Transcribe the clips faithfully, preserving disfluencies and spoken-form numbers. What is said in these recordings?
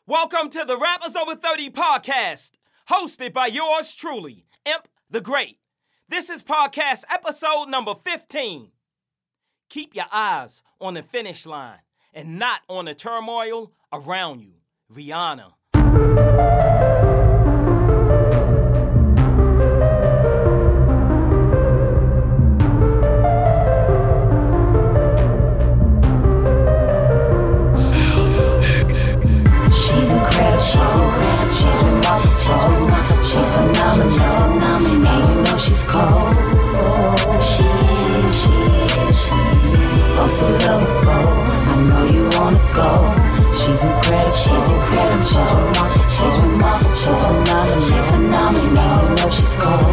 Welcome to the Rappers Over thirty podcast, hosted by yours truly, Imp the Great. This is podcast episode number fifteen. Keep your eyes on the finish line and not on the turmoil around you. Rihanna. She's incredible, she's incredible, she's remarkable, she's remarkable, she's phenomenal, she's phenomenal, and you know she's cold. She is, she is, she is, oh so lovable, I know you wanna go. She's incredible, she's incredible, she's remarkable, she's remarkable, she's phenomenal, she's phenomenal, and you know she's cold.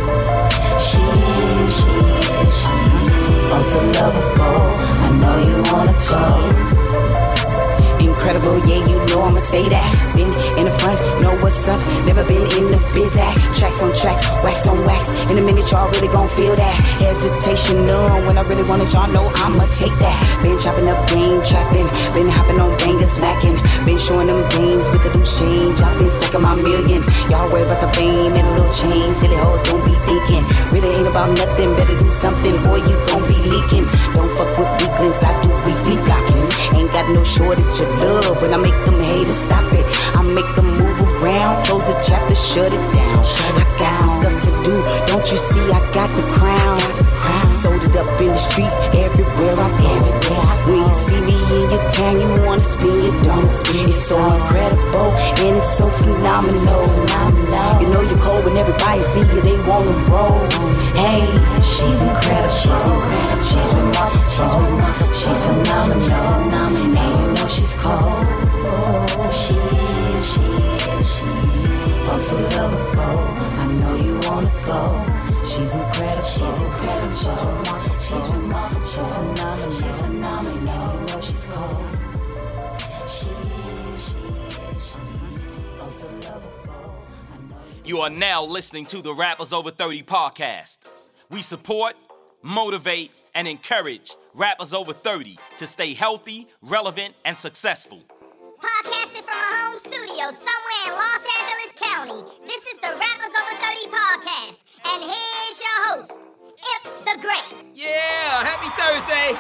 She is, she is, she is, oh so lovable, I know you wanna go. Incredible, yeah, you know I'ma say that. Been in the front, know what's up. Never been in the biz act. Tracks on tracks, wax on wax. In a minute, y'all really gon' feel that hesitation. None when I really want it, y'all know I'ma take that. Been chopping up game, trapping. Been hopping on bangers, smacking. Been showing them games with the loose change. I've been stacking my million. Y'all worry about the fame and a little change. Silly hoes don't be thinking. Really ain't about nothing. Better do something or you gon' be leaking. Don't fuck with weaklings. I do weekly blockings. Ain't got no shortage of love. When I make them haters stop it, I make them move around. Close the chapter, shut it down. Shut I got down. Some stuff to do. Don't you see I got the crown? Got the crown. Sold it up in the streets everywhere I'm everywhere. When you see me in your town, you wanna spin your dome. It's so incredible and it's so phenomenal. phenomenal. You know you're cold when everybody see you, they wanna roll. Hey, she's incredible, she's incredible, she's remarkable, she's remarkable, she's phenomenal, she's phenomenal. And you know she's cold. She is, she is, she is, oh so lovable. I know you wanna go. She's incredible, she's incredible, she's remarkable, she's remarkable, she's phenomenal, she's phenomenal. And you know she's cold. She is, she is, she is, oh so lovable. You are now listening to the Rappers Over thirty podcast. We support, motivate, and encourage rappers over thirty to stay healthy, relevant, and successful. Podcasting from a home studio somewhere in Los Angeles County, this is the Rappers Over thirty podcast. And here's your host, Imp the Great. Yeah, happy Thursday.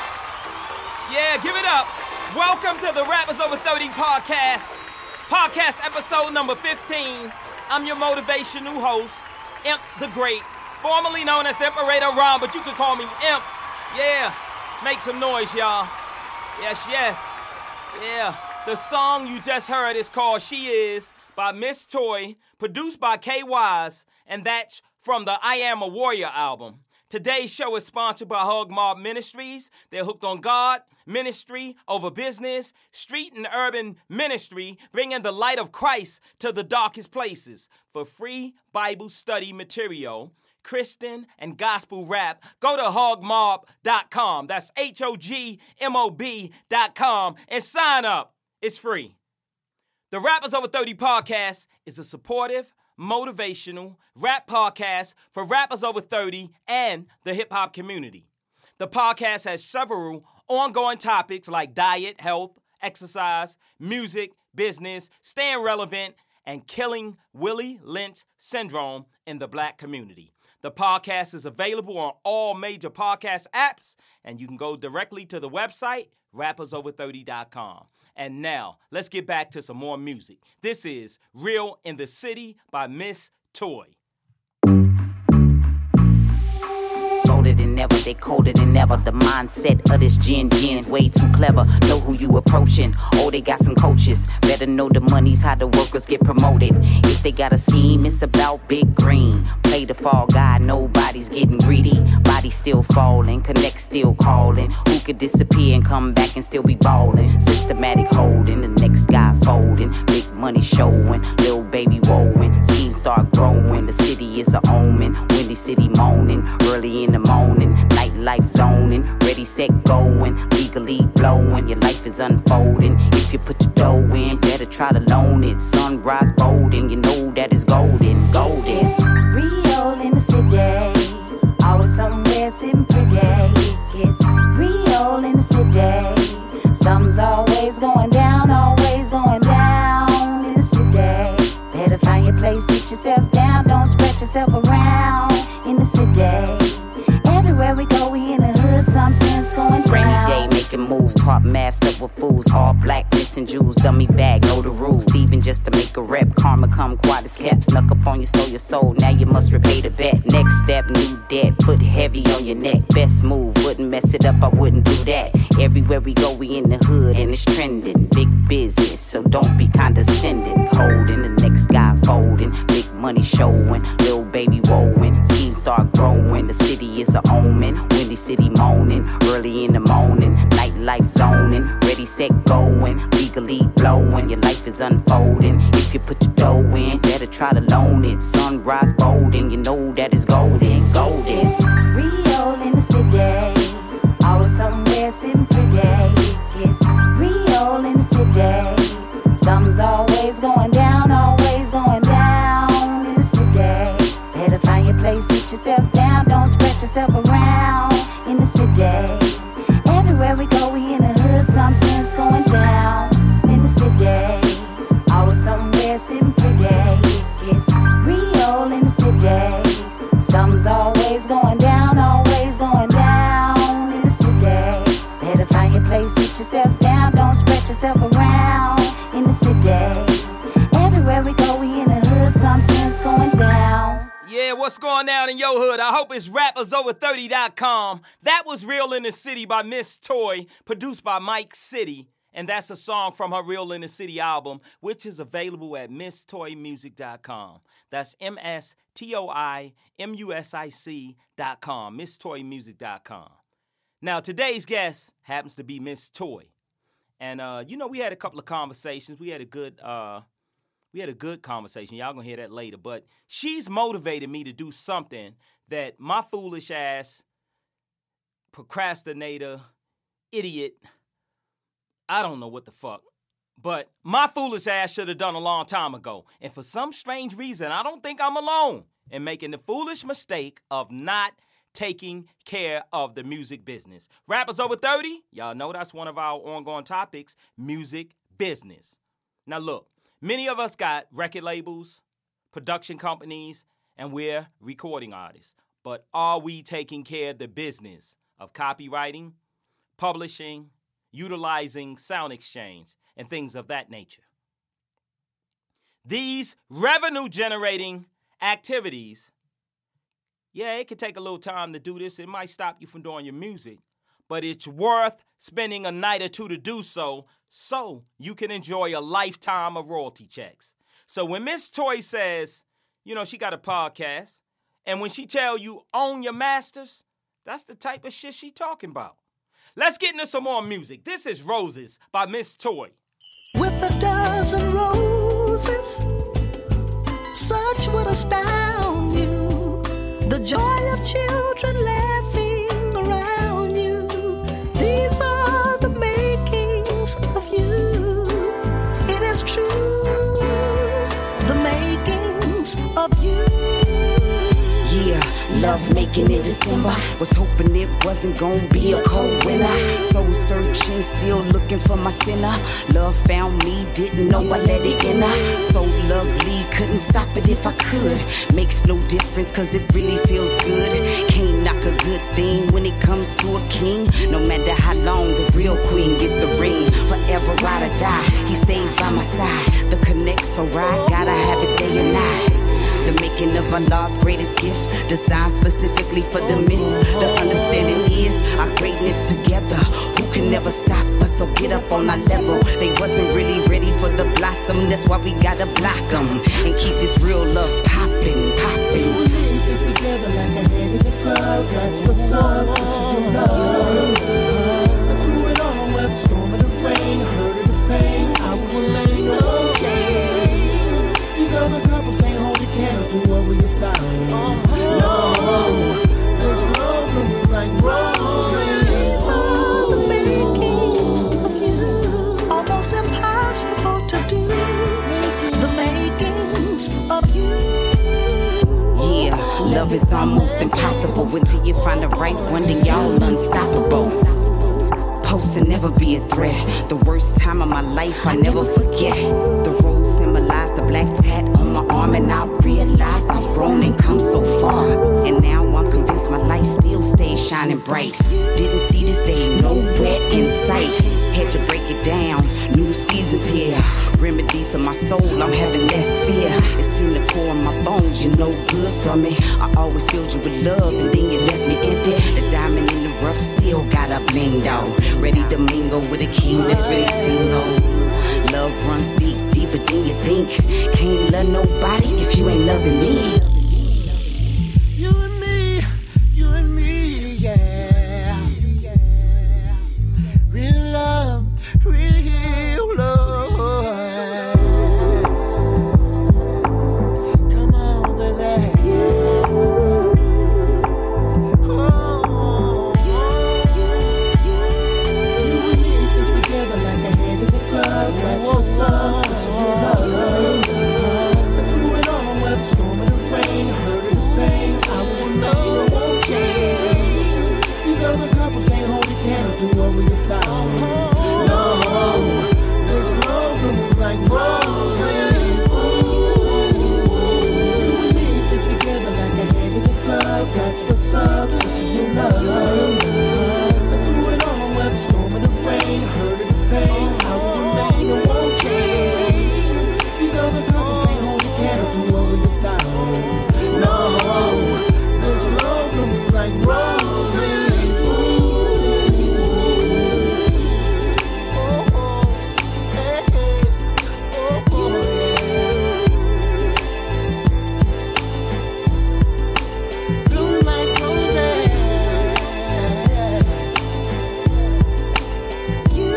Yeah, give it up. Welcome to the Rappers Over thirty podcast. Podcast episode number fifteen. I'm your motivational host, Imp the Great, formerly known as the Imperator Ron, but you can call me Imp. Yeah, make some noise, y'all. Yes, yes. Yeah, the song you just heard is called She Is by Miss Toy, produced by K-Wise, and that's from the I Am a Warrior album. Today's show is sponsored by Hug Mob Ministries. They're hooked on God, ministry over business, street and urban ministry, bringing the light of Christ to the darkest places. For free Bible study material, Christian and gospel rap, go to hog mob dot com. That's H O G M O B dot com and sign up. It's free. The Rappers Over thirty podcast is a supportive, motivational rap podcast for rappers over thirty and the hip-hop community. The podcast has several ongoing topics like diet, health, exercise, music, business, staying relevant, and killing Willie Lynch syndrome in the black community. The podcast is available on all major podcast apps, and you can go directly to the website, rappers over thirty dot com. And now, let's get back to some more music. This is Real in the City by Miss Toy. Bolder than ever, they colder than ever. The mindset of this Gen Gen's way too clever. Know who you approaching. Oh, they got some coaches. Better know the money's how the workers get promoted. If they got a scheme, it's about big green. Play the fall guy, nobody's getting greedy. Body still falling, connect still calling. Who could disappear and come back and still be ballin'? Systematic holding, the next guy folding. Big money showing, little baby rolling. Schemes start growing, the city is a omen. Windy city moaning, early in the morning. Nightlife zoning, ready, set, going. Legally blowing, your life is unfolding. If you put your dough in, better try to loan it. Sunrise bolding, you know that it's golden. Gold is Rio in the city, always somewhere sitting pretty. It's Rio in the city, something's always going down, always going down. schools. Taught master with fools, all black, missing Jews. Dummy bag, know the rules. Thieving just to make a rep. Karma come quiet as kept. Snuck up on you, stole your soul. Now you must repay the bet. Next step, new debt. Foot heavy on your neck. Best move, wouldn't mess it up, I wouldn't do that. Everywhere we go, we in the hood and it's trending. Big business, so don't be condescending. Holding the next guy folding. Big money showing. Little baby rolling. Schemes start growing. The city is a omen. Windy city moaning. Early in the morning. Nightlife zoning. Ready, set, going. Legally blowing. Your life is unfolding. If you put your dough in, better try to loan it. Sunrise bolding. You know that it's golden. Gold is Rio in the city. All somewhere sitting pretty. It's Rio in the city. Something's always going down, always going down in the city. Better find your place, sit yourself down, don't spread yourself around in the city. Everywhere we go, we in the hood, something's going down in the city. All somewhere sitting pretty. It's Rio in the city. Something's always going down, always going down in the city. Better find your place, sit yourself down, don't spread yourself around in the city. Everywhere we go, we in the hood, something's going down. Yeah, what's going down in your hood? I hope it's rappers over thirty dot com. That was Real in the City by Miss Toy, produced by Mike City. And that's a song from her Real in the City album, which is available at miss toy music dot com. That's M S T O I M U S I C dot com, miss toy music dot com. Now, today's guest happens to be Miss Toy. And, uh, you know, we had a couple of conversations. We had a good, uh, we had a good conversation. Y'all gonna hear that later. But she's motivated me to do something that my foolish ass, procrastinator, idiot, I don't know what the fuck. But my foolish ass should have done a long time ago. And for some strange reason, I don't think I'm alone in making the foolish mistake of not taking care of the music business. Rappers over thirty, y'all know that's one of our ongoing topics, music business. Now look, many of us got record labels, production companies, and we're recording artists. But are we taking care of the business of copywriting, publishing, utilizing sound exchange, and things of that nature? These revenue-generating activities, yeah, it can take a little time to do this. It might stop you from doing your music, but it's worth spending a night or two to do so, so you can enjoy a lifetime of royalty checks. So when Miss Toy says, you know, she got a podcast, and when she tell you own your masters, that's the type of shit she talking about. Let's get into some more music. This is Roses by Miss Toy. With a dozen roses, such would astound you. The joy of children laughing around you. These are the makings of you. It is true, the makings of you. Yeah, love making in December. Was hoping it wasn't gonna be a cold winter. Soul searching, still looking for my sinner. Love found me, didn't know I let it in her. So lovely, couldn't stop it if I could. Makes no difference, cause it really feels good. Can't knock a good thing when it comes to a king. No matter how long the real queen gets the ring. Forever ride or die, he stays by my side. The connect's so right, gotta have it day and night. The making of Allah's greatest gift, designed specifically for the miss. The understanding is our greatness together. Who can never stop us, so get up on our level. They wasn't really ready for the blossom, that's why we gotta block them and keep this real love popping, popping. We get together like a hand in the cloud. That's what's up, this is your love. Through it all, whether the storm or the rain, hurt or the pain, I will remain no change. These other couples can't hold a candle to what we find. No, this love looks like roses. These are the makings of you. Almost impossible to do. The makings of you. Yeah, love is almost impossible until you find the right one, then y'all unstoppable. Supposed to never be a threat. The worst time of my life I never forget. The rose symbolized the black tat on my arm, and I realized I've grown and come so far. And now I'm convinced my light still stays shining bright. Didn't see this day nowhere in sight. remedy to my soul, I'm having less fear. It's in the core of my bones, you're no good for me. I always filled you with love and then you left me empty. The diamond in the rough still got a bling out. Ready to mingle with a king that's really single. Love runs deep, deeper than you think. Can't love nobody if you ain't loving me. You and me, you and me, yeah. Real love, real love. Come on, baby. Oh, you and me stick together like a hand in the glove. That's what's up, this is your love. Through it all, whether storm and the rain, hurt and pain, I will know it won't change. These other couples can't hold a candle to what we have found. No, this love blooms like roses. You and me stick together like a hand in the glove. That's what's up, this is your love. Through it all, whether storm and the rain, hurt and pain, I will remain, it won't change. These other couples can't hold a candle to what we have found. No, this love blooms like roses. Oh, oh, hey, hey, oh, oh, yeah. Bloom like roses. You,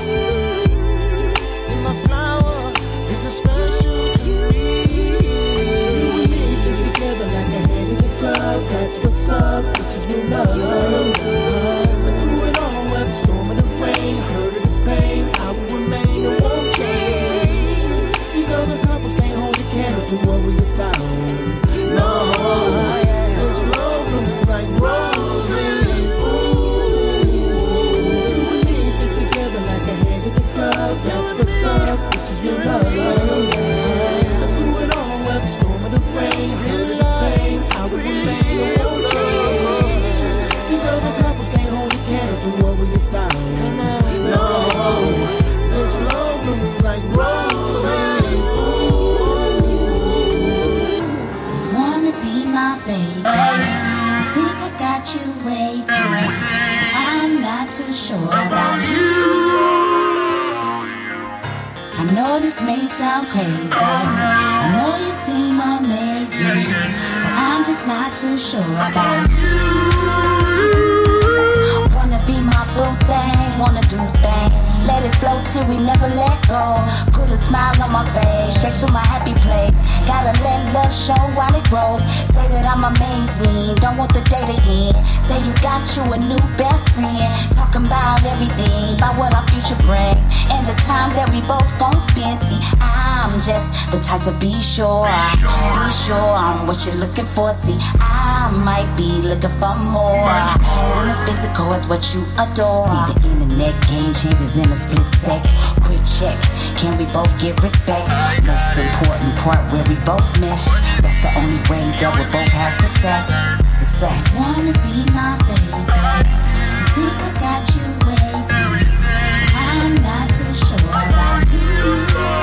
you're my flower. This is special to me. You and me stick together like a hand in the glove. That's what's up. This is real love. Through it all, whether storm and the rain, hurt and the pain, I will remain. It won't change. These other couples can't hold a candle to what we have found. No, this love blooms like roses. You and me stick together like a hand in the glove. That's what's up. This is your love. Through it all, whether storm and the rain, hurt and the pain, I will remain. It won't change. These other couples can't hold a candle to what we have found. Come on, no, this love blooms like roses. You wanna be my baby? I think I got you waiting, but I'm not too sure about you. I know this may sound crazy, I know you seem amazing, but I'm just not too sure about you. Wanna be my boo thing, wanna do things, let it flow till we never let go. Put a smile on my face, straight to my happy place. Gotta let love show while it grows. Say that I'm amazing, don't want the day to end. Say you got you a new best friend. Talking about everything, about what our future brings, and the time that we both gon' spend. See, I'm just the type to be sure, be sure I'm what you're looking for. See, I might be looking for more than the physical is what you adore. See, the internet game changes in a split sec. Quick check, can we both get respect? Most important part where we both mesh. That's the only way that we both have success. Success. Wanna be my baby? I think I got you waiting, but I'm not too sure about you.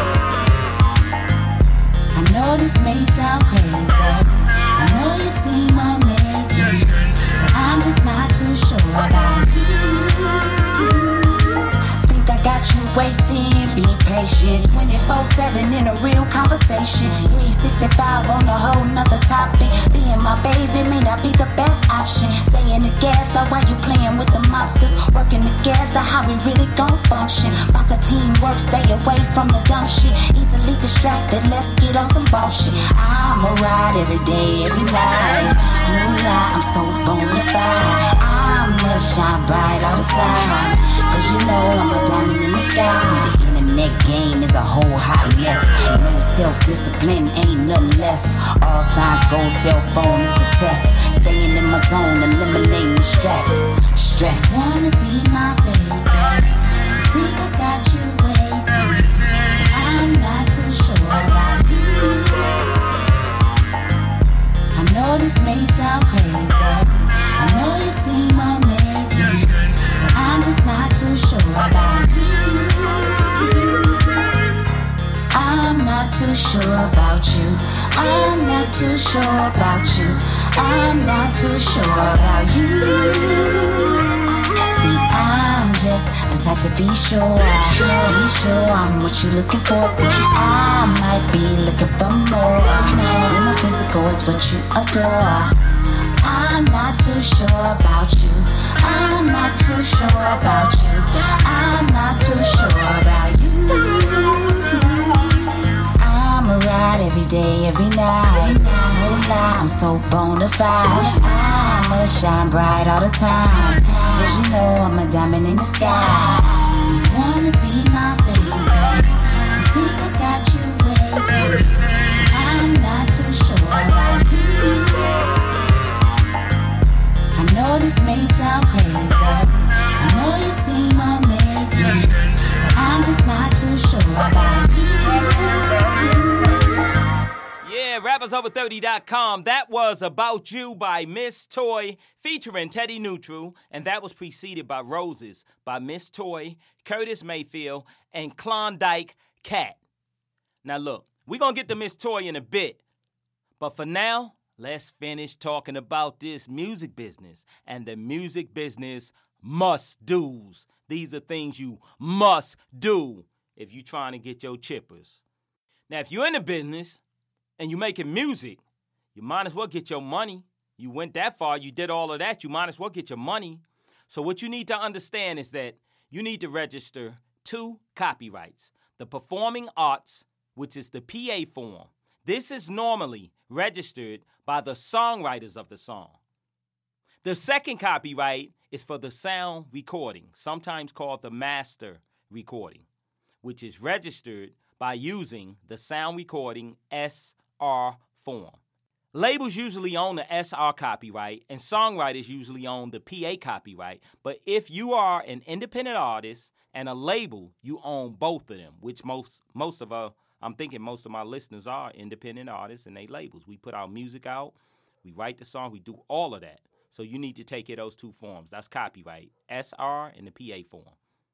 I know this may sound crazy, I know you seem amazing, but I'm just not too sure about you. Think I got you waiting, be patient. twenty-four seven in a real conversation, three sixty-five on a whole nother topic. Being my baby may not be the best option. Staying together while you playing with the monsters. Working together, how we really gon' function. About the teamwork, stay away from the dumb shit. Easily distracted, let's get on some bullshit. I'ma ride every day, every night. No lie, I'm so bona fide. I'ma shine bright all the time, cause you know I'm a diamond in the sky. The internet game is a whole hot mess. No self-discipline, ain't nothing left. All signs go, cell phone is the test. Staying in my zone, eliminating the stress. Stress. Wanna be my baby? I think I got you waiting, but I'm not too sure about you. I know this may sound crazy, I know you seem amazing, but I'm just not too sure about you. I'm not too sure about you. I'm not too sure about you. I'm not too sure about you. See, I'm just the type to be sure. Be sure I'm what you're looking for. See, I might be looking for more than the physical is what you adore. I'm not too sure about you. I'm not too sure about you. I'm not too sure about you. I'ma ride every day, every night. No lie, I'm so bona fide. I'ma shine bright all the time. Cause you know I'm a diamond in the sky. You wanna be my baby. You think I got you waiting. But I'm not too sure about you. I know this may sound crazy. I know you seem amazing. But I'm just not too sure about you. Yeah, rappers over thirty dot com. That was About You by Miss Toy featuring Teddy Neutral. And that was preceded by Roses by Miss Toy, Curtis Mayfield, and Klondike Cat. Now look, we're going to get to Miss Toy in a bit. But for now, let's finish talking about this music business and the music business must-dos. These are things you must do if you're trying to get your chippers. Now, if you're in the business and you're making music, you might as well get your money. You went that far, you did all of that, you might as well get your money. So what you need to understand is that you need to register two copyrights. The Performing Arts, which is the P A form. This is normally registered by the songwriters of the song. The second copyright is for the sound recording, sometimes called the master recording, which is registered by using the sound recording S R form. Labels usually own the S R copyright and songwriters usually own the P A copyright, but if you are an independent artist and a label, you own both of them, which most most of our I'm thinking most of my listeners are independent artists and they labels. We put our music out, we write the song, we do all of that. So you need to take care of those two forms. That's copyright, S R and the P A form.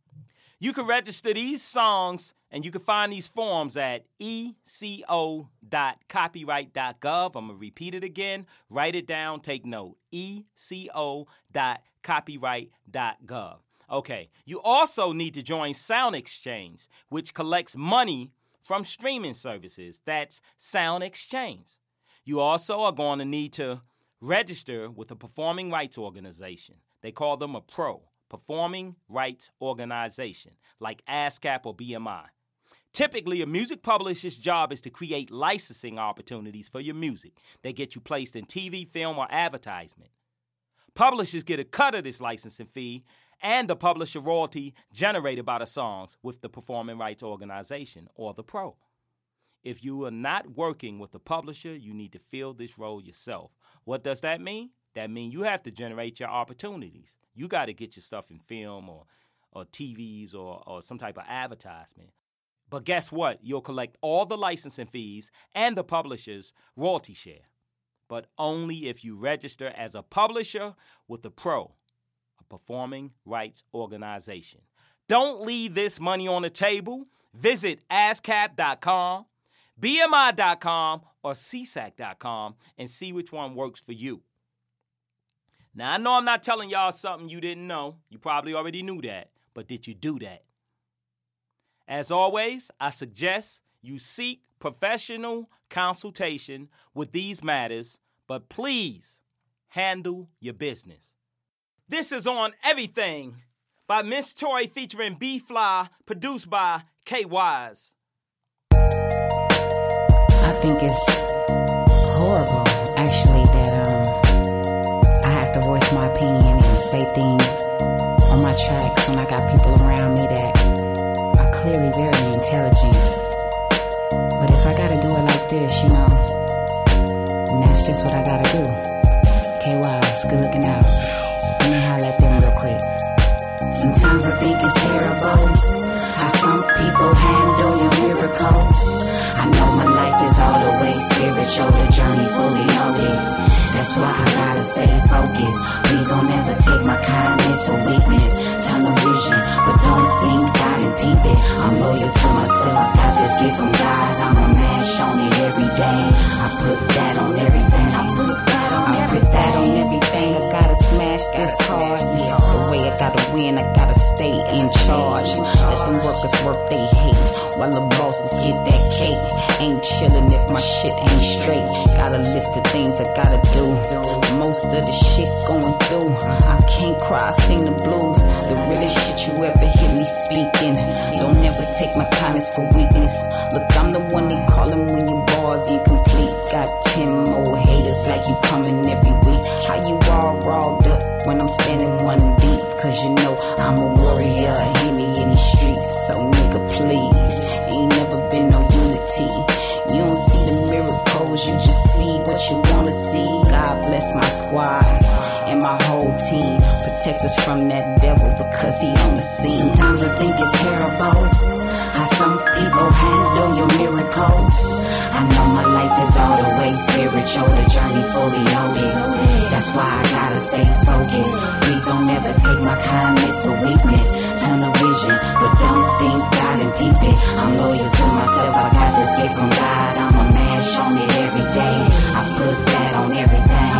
You can register these songs and you can find these forms at e c o dot copyright dot gov. I'm going to repeat it again. Write it down, take note. e c o dot copyright dot gov. Okay, you also need to join Sound Exchange, which collects money from streaming services. That's Sound Exchange. You also are going to need to register with a performing rights organization. They call them a PRO, Performing Rights Organization, like ASCAP or B M I. Typically, a music publisher's job is to create licensing opportunities for your music. They get you placed in T V, film, or advertisement. Publishers get a cut of this licensing fee and the publisher royalty generated by the songs with the Performing Rights Organization, or the PRO. If you are not working with the publisher, you need to fill this role yourself. What does that mean? That means you have to generate your opportunities. You got to get your stuff in film or, or T Vs or, or some type of advertisement. But guess what? You'll collect all the licensing fees and the publisher's royalty share. But only if you register as a publisher with the PRO, a Performing Rights Organization. Don't leave this money on the table. Visit ASCAP dot com, B M I dot com, or C S A C dot com and see which one works for you. Now, I know I'm not telling y'all something you didn't know. You probably already knew that. But did you do that? As always, I suggest you seek professional consultation with these matters, but please handle your business. This is On Everything by Miss Toy featuring B-Fly, produced by K-Wise. I think it's horrible, actually, that um I have to voice my opinion and say things on my tracks when I got people around me that are clearly very intelligent. But if I gotta do it like this, you know, then that's just what I gotta do. K-Wise, good looking out. Let me holler at them real quick. Sometimes I think it's terrible how some people handle your miracles. I know my life is all the way spiritual, the journey fully loaded. That's why I gotta stay focused. Please don't ever take my kindness for weakness. Tunnel vision, but don't think I didn't peep it. I'm loyal to myself, got this gift from God. I'm day. I put that on everything. I put that on I everything. Put that on everything. I gotta smash this hard. The way I gotta win, I gotta stay in charge. Let them workers work they hate while the bosses get that cake. Ain't chillin' if my shit ain't straight. Got a list of things I gotta do. Most of the shit going through, I can't cry, I sing the blues. The realest shit you ever hear me speaking. Don't ever take my kindness for weakness. Look, I'm the one they callin' when your bars incomplete. Got ten more haters like you coming every week. How you all rawed up when I'm standing one deep? Cause you know I'm a warrior, hear me in these streets. So nigga please, ain't never been no unity. You don't see the miracles, you just see what you wanna see. God bless my squad and my whole team. Protect us from that devil because he on the scene. Sometimes I think it's terrible how some people handle your miracles. I know my life is all the way spiritual, the journey fully loaded. That's why I gotta stay focused. Please don't ever take my kindness for weakness. Tunnel vision, but don't think God and peep it. I'm loyal to myself, I got this gift from God. I'm a man, showing it every day. I put that on everything.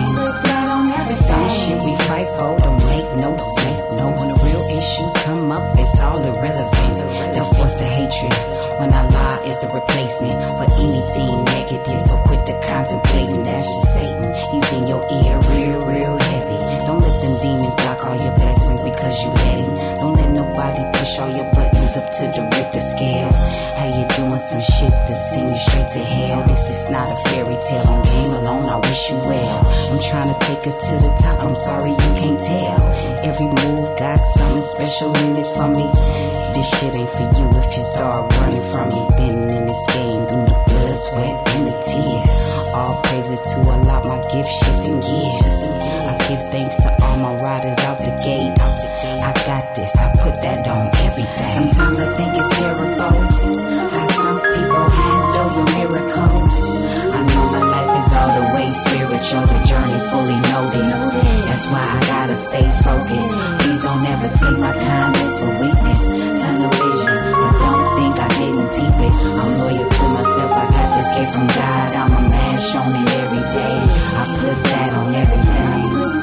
Some shit we fight for don't make no sense. No, when the real issues come up, it's all irrelevant. They'll force the hatred when I lie is the replacement for anything negative. So quit the contemplating, that's just Satan. He's in your ear real, real heavy. Don't let them demons block all your blessings because you let him. Don't let nobody push all your buttons up to the Richter scale. How you doing some shit to send you straight to hell? This is not a fairy tale. On game alone, I wish you well. I'm trying to take us to the top. I'm sorry you can't tell. Every move got something special in it for me. This shit ain't for you if you start running from me. Been in this game through the blood, sweat, and the tears. All praises to Allah, my gift shifting gears. I give thanks to all my riders out the gate. I got this, I put that on everything. Sometimes I think it's terrible how some people handle your miracles. I know my life is all the way spiritual, the journey fully loaded. That's why I gotta stay focused. Please don't ever take my kindness for weakness. Tunnel vision, but don't think I didn't peep it. I'm loyal to myself, I got this gift from God. I'm a man, showing it every day. I put that on everything.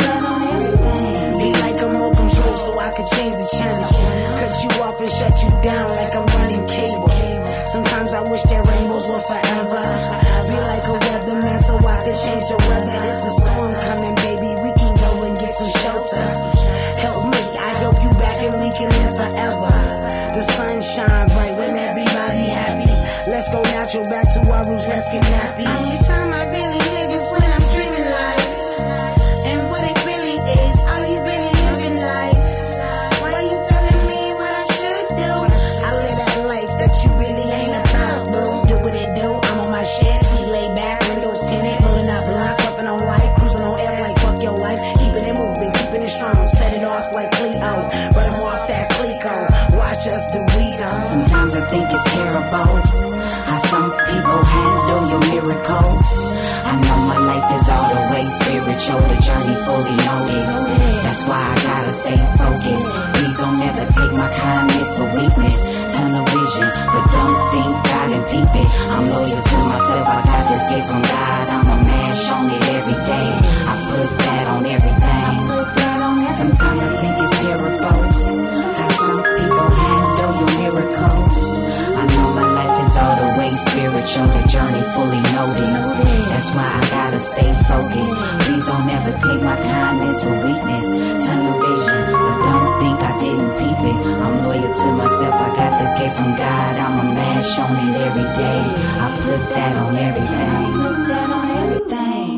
Be like I'm on control so I can change the channel. Cut you off and shut you down like I'm running cable. Sometimes I wish that rainbows were forever. Be like a weatherman so I can change the weather. It's a storm coming, baby, we can go and get some shelter. Help me, I help you back and we can live forever. The sun shine bright when everybody happy. Let's go natural, back to our roots, let's get nappy. Only time I really live is when I'm dreaming life. And what it really is, are you really living life? Why are you telling me what I should do? I live that life that you really ain't about, boo. Do what it do, I'm on my shit, see lay back, windows tinted, rolling up blinds, puffing on light, cruising on air like fuck your life, keeping it moving, keeping it strong, set it off like Cleo, but I'm off that Clico, watch us do we don't. Sometimes I think it's terrible how some people handle your miracles. I know my life is all the way spiritual, the journey fully loaded. That's why I gotta stay focused. Please don't ever take my kindness for weakness. Tunnel vision, but don't think God and peep it. I'm loyal to myself, I got this gift from God. I'm a man, showing it every day. I put that on everything. Sometimes I think it's terrible how some people handle your miracles. I know my life is all the way spiritual, the journey fully loaded. That's why I gotta stay focused. Please don't ever take my kindness for weakness. Tunnel vision, but don't think I didn't peep it. I'm loyal to myself, I got this gift from God. I'm a man, showing it every day. I put that on everything. Put that on everything.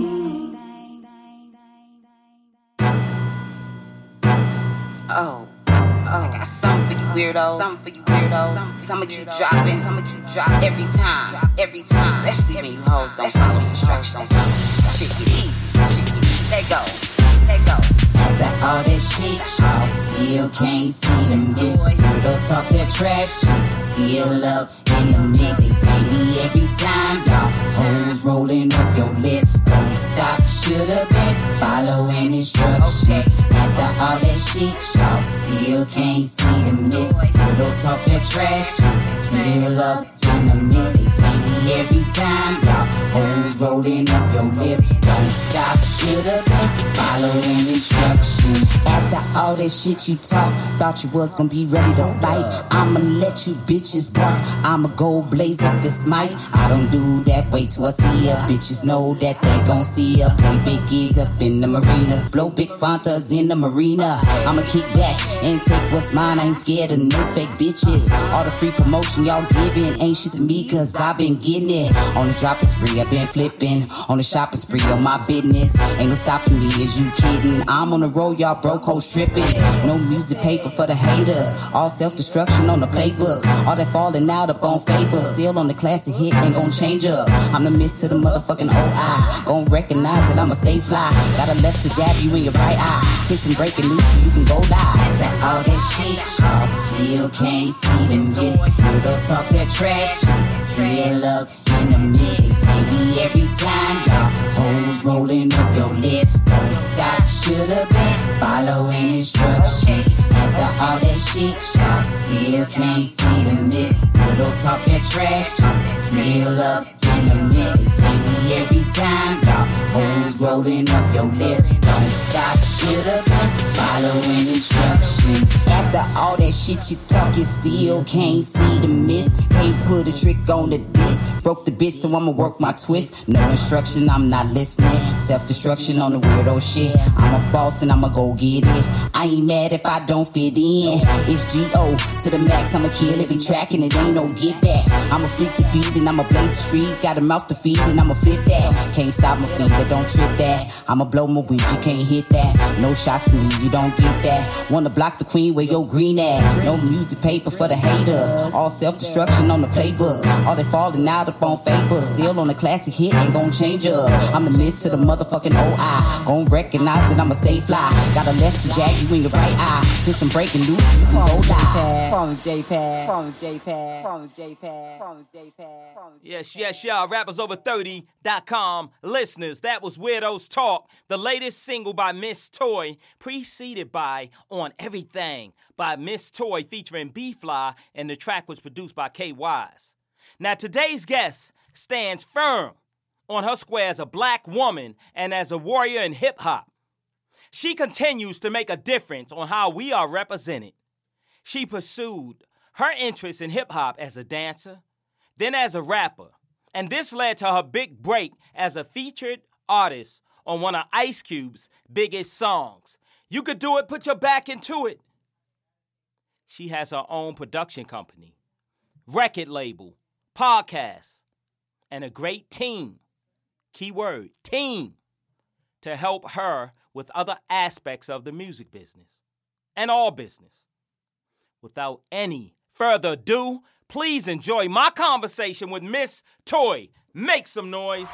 Oh, oh, I got something for you weirdos. Something for you weirdos. Some of you dropping, some of you drop every time, every time. Especially when you hoes don't follow instructions. Shit get easy, shit get easy. Let go, let go. After all that shit, y'all still can't see the miss. Weirdos talk their trash, chicks still up in the mix. They pay me every time, y'all hoes rolling up your lip. Don't stop, should've been following instructions. After all that shit, y'all still can't see the miss. Weirdos talk their trash, chicks still up in the mix. They pay me every time, y'all hoes rolling up your lip. Don't stop, should've been following instructions. After all that shit you talk, thought you was gonna be ready to fight. I'ma let you bitches bark. I'ma go blaze up this mic. I don't do that, wait till I see ya. Bitches know that they gon' see ya. Play big gigs up in the marinas, blow big fontas in the marina. I'ma kick back and take what's mine. I ain't scared of no fake bitches. All the free promotion y'all giving ain't shit to me, cause I've been getting it. On the dropping spree, I've been flipping. On the shopping spree, on my business. Ain't no stopping me, is you kidding? I'm on the road, y'all broke hoes tripping. No music paper for the haters. All self-destruction on the playbook. All that falling out up on favor. Still on the classic hit, ain't gon' change up. I'm the miss to the motherfucking O I. Gon' recognize that I'ma stay fly. Got a left to jab you in your right eye. Hit some breaking news so you can go live. That all that shit, y'all still can't see the miss. Weirdos talk that trash, chicks still up in the mist. They play me every time, y'all hoes rolling up your lip. Don't stop, should've been following instructions. After all that shit, y'all still can't see the miss. Weirdos talk that trash, chicks still up in the mist. They play me every time, y'all hoes rolling up your lip. Don't stop, should've been following instructions. After all that shit you talk, you still can't see the miss. Can't put a trick on the disc. Broke the bitch, so I'ma work my twist. No instruction, I'm not listening. Self-destruction on the weirdo shit. I'm a boss and I'ma go get it. I ain't mad if I don't fit in. It's G O to the max, I'ma kill every track and it ain't no get back. I'ma freak the beat and I'ma blaze the street. Got a mouth to feed and I'ma flip that. Can't stop my feet, that don't trip that. I'ma blow my weed, you can't hit that. No shock to me, you don't get that. Wanna block the queen where your green at. No music paper for the haters. All self-destruction on the playbook. All they falling out up on Facebook. Still on the classic hit, ain't gon' change up. I'm the miss to the motherfucking O I. Gon' recognize that I'ma stay fly. Got a left to jag you in your right eye. Hit some breaking news, you can go live. Phones J-Pad, phones J-Pad, phones J-Pad, phones J-Pad. Yes, yes, y'all. rappers over thirty dot com listeners. That was Weirdos Talk, the latest single by Miss Toy, preceded by On Everything by Miss Toy featuring B-Fly, and the track was produced by K-Wise. Now, today's guest stands firm on her square as a black woman and as a warrior in hip-hop. She continues to make a difference on how we are represented. She pursued her interest in hip-hop as a dancer, then as a rapper, and this led to her big break as a featured artist on one of Ice Cube's biggest songs. You Could Do It, Put Your Back Into It. She has her own production company, record label, podcast, and a great team, keyword, team, to help her with other aspects of the music business and all business. Without any further ado, please enjoy my conversation with Miss Toy. Make some noise.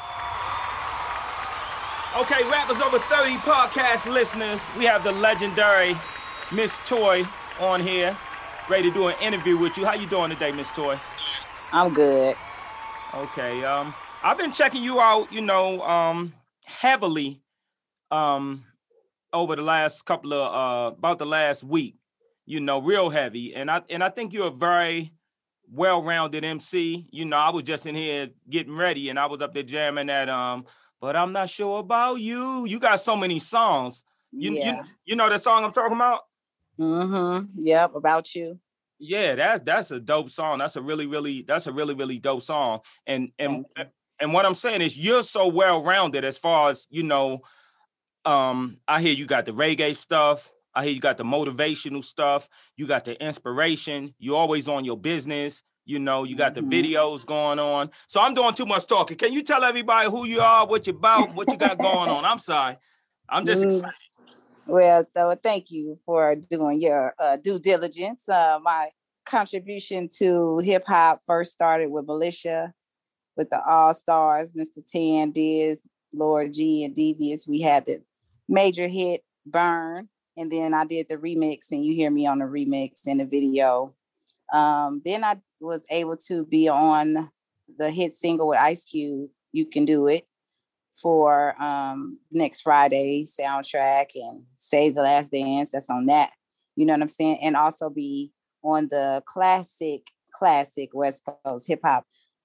Okay, Rappers Over thirty podcast listeners, we have the legendary Miss Toy on here, ready to do an interview with you. How you doing today, Miss Toy? I'm good. Okay, um, I've been checking you out, you know, um, heavily, um, over the last couple of, uh, about the last week, you know, real heavy, and I and I think you're a very well-rounded M C. You know, I was just in here getting ready, and I was up there jamming at, um, But I'm Not Sure About You. You got so many songs. You yeah. you, you know that song I'm talking about? Mm-hmm. Yep, About You. Yeah, that's that's a dope song. That's a really, really, that's a really, really dope song. And and and what I'm saying is you're so well-rounded as far as, you know, um, I hear you got the reggae stuff. I hear you got the motivational stuff. You got the inspiration. You're always on your business. You know, you got mm-hmm. the videos going on. So I'm doing too much talking. Can you tell everybody who you are, what you're about, what you got going on? I'm sorry. I'm just mm. excited. Well, so thank you for doing your uh, due diligence. Uh, my contribution to hip hop first started with Militia, with the All Stars, Mister Tan, Diz, Lord G, and Devious. We had the major hit Burn, and then I did the remix, and you hear me on the remix in the video. Um, then I was able to be on the hit single with Ice Cube, You Can Do It, for um, next Friday soundtrack, and Save the Last Dance. That's on that. You know what I'm saying? And also be on the classic, classic West Coast hip hop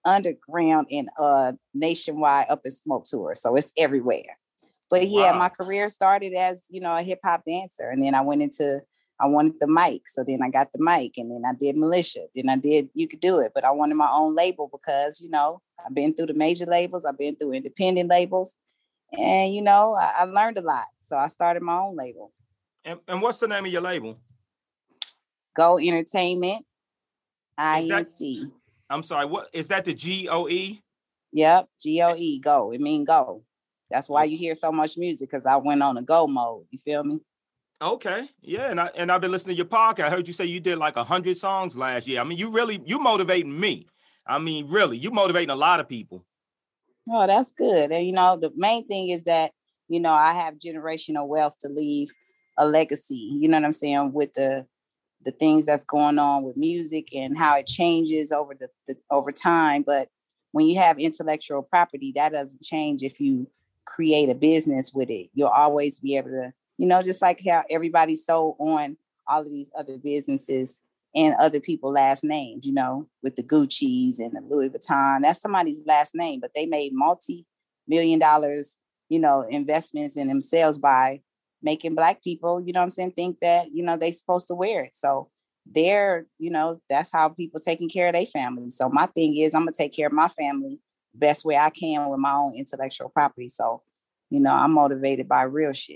underground and uh nationwide Up in Smoke tour. So it's everywhere. But yeah, Wow. my career started as, you know, a hip hop dancer. And then I went into, I wanted the mic. So then I got the mic and then I did Militia. Then I did You Could Do It. But I wanted my own label because, you know, I've been through the major labels. I've been through independent labels. And, you know, I, I learned a lot. So I started my own label. And, and what's the name of your label? Go Entertainment, I Is N that- C. I'm sorry, what is that, the G O E? Yep, G O E, go. It mean go. That's why you hear so much music, because I went on a go mode. You feel me? Okay, yeah, and I and I've been listening to your podcast. I heard you say you did like a hundred songs last year. I mean, you really you motivating me. I mean, really, you motivating a lot of people. Oh, that's good. And you know, the main thing is that, you know, I have generational wealth to leave a legacy. You know what I'm saying? With the the things that's going on with music and how it changes over the, the over time. But when you have intellectual property, that doesn't change if you create a business with it. You'll always be able to, you know, just like how everybody's so on all of these other businesses and other people's last names, you know, with the Gucci's and the Louis Vuitton, that's somebody's last name, but they made multi-million dollars, you know, investments in themselves by making Black people, you know what I'm saying, think that, you know, they supposed to wear it. So they're, you know, that's how people taking care of their family. So my thing is I'm going to take care of my family best way I can with my own intellectual property. So, you know, I'm motivated by real shit.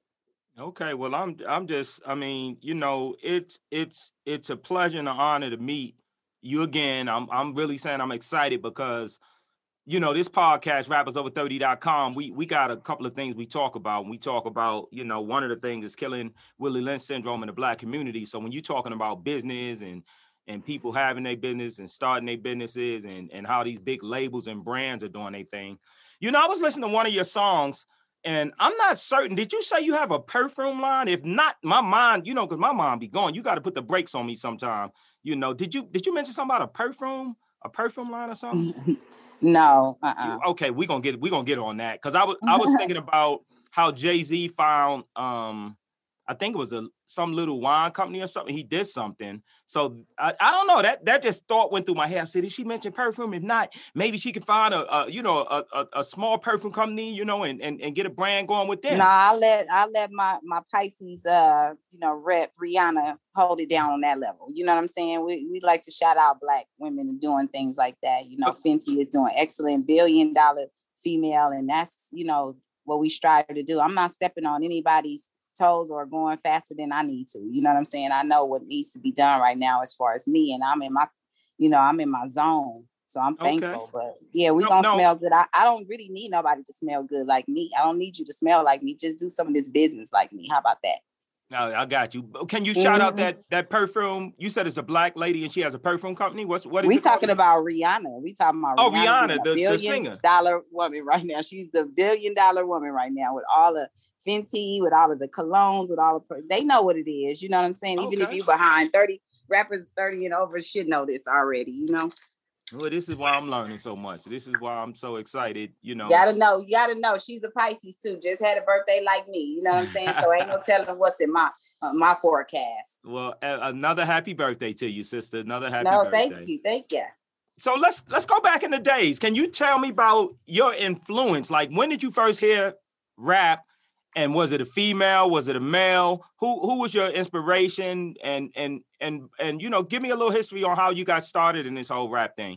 Okay, well, I'm I'm just, I mean, you know, it's it's it's a pleasure and an honor to meet you again. I'm I'm really saying I'm excited because, you know, this podcast, rappers over thirty dot com, we we got a couple of things we talk about. We talk about, you know, one of the things is killing Willie Lynch syndrome in the Black community. So when you're talking about business and and people having their business and starting their businesses and, and how these big labels and brands are doing their thing. You know, I was listening to one of your songs and I'm not certain. Did you say you have a perfume line? If not, my mind, you know, because my mind be gone. You got to put the brakes on me sometime. You know, did you did you mention something about a perfume, a perfume line or something? No. Uh-uh. Okay, we're gonna get we gonna get on that. Cause I was I was thinking about how Jay-Z found um I think it was a some little wine company or something. He did something. So I, I don't know. That that just thought went through my head. I said, did she mention perfume? If not, maybe she could find a, a you know a, a, a small perfume company, you know, and, and and get a brand going with them. No, I let I let my my Pisces uh you know rep Rihanna hold it down on that level. You know what I'm saying? We we like to shout out Black women and doing things like that. You know, Fenty is doing excellent, billion dollar female, and that's, you know, what we strive to do. I'm not stepping on anybody's toes or going faster than I need to. You know what I'm saying? I know what needs to be done right now as far as me, and I'm in my, you know, I'm in my zone. So I'm thankful. Okay. But yeah, we no, gonna no. smell good. I, I don't really need nobody to smell good like me. I don't need you to smell like me. Just do some of this business like me. How about that? No, I got you. Can you shout mm-hmm. out that that perfume? You said it's a Black lady and she has a perfume company. What's what is we it talking called? about Rihanna? We talking about oh Rihanna, Rihanna, the, billion the singer, dollar woman right now. She's the billion dollar woman right now with all the Fenty, with all of the colognes, with all the they know what it is. You know what I'm saying? Even okay. if you behind thirty rappers, thirty and over should know this already. You know. Well, this is why I'm learning so much. This is why I'm so excited, you know. Gotta know, you gotta know. She's a Pisces too. Just had a birthday like me. You know what I'm saying? So ain't no telling what's in my uh, my forecast. Well, uh, another happy birthday to you, sister. Another happy no, birthday. No, thank you, thank you. So let's let's go back in the days. Can you tell me about your influence? Like, when did you first hear rap? And was it a female? Was it a male? Who who was your inspiration? And and and and you know, give me a little history on how you got started in this whole rap thing.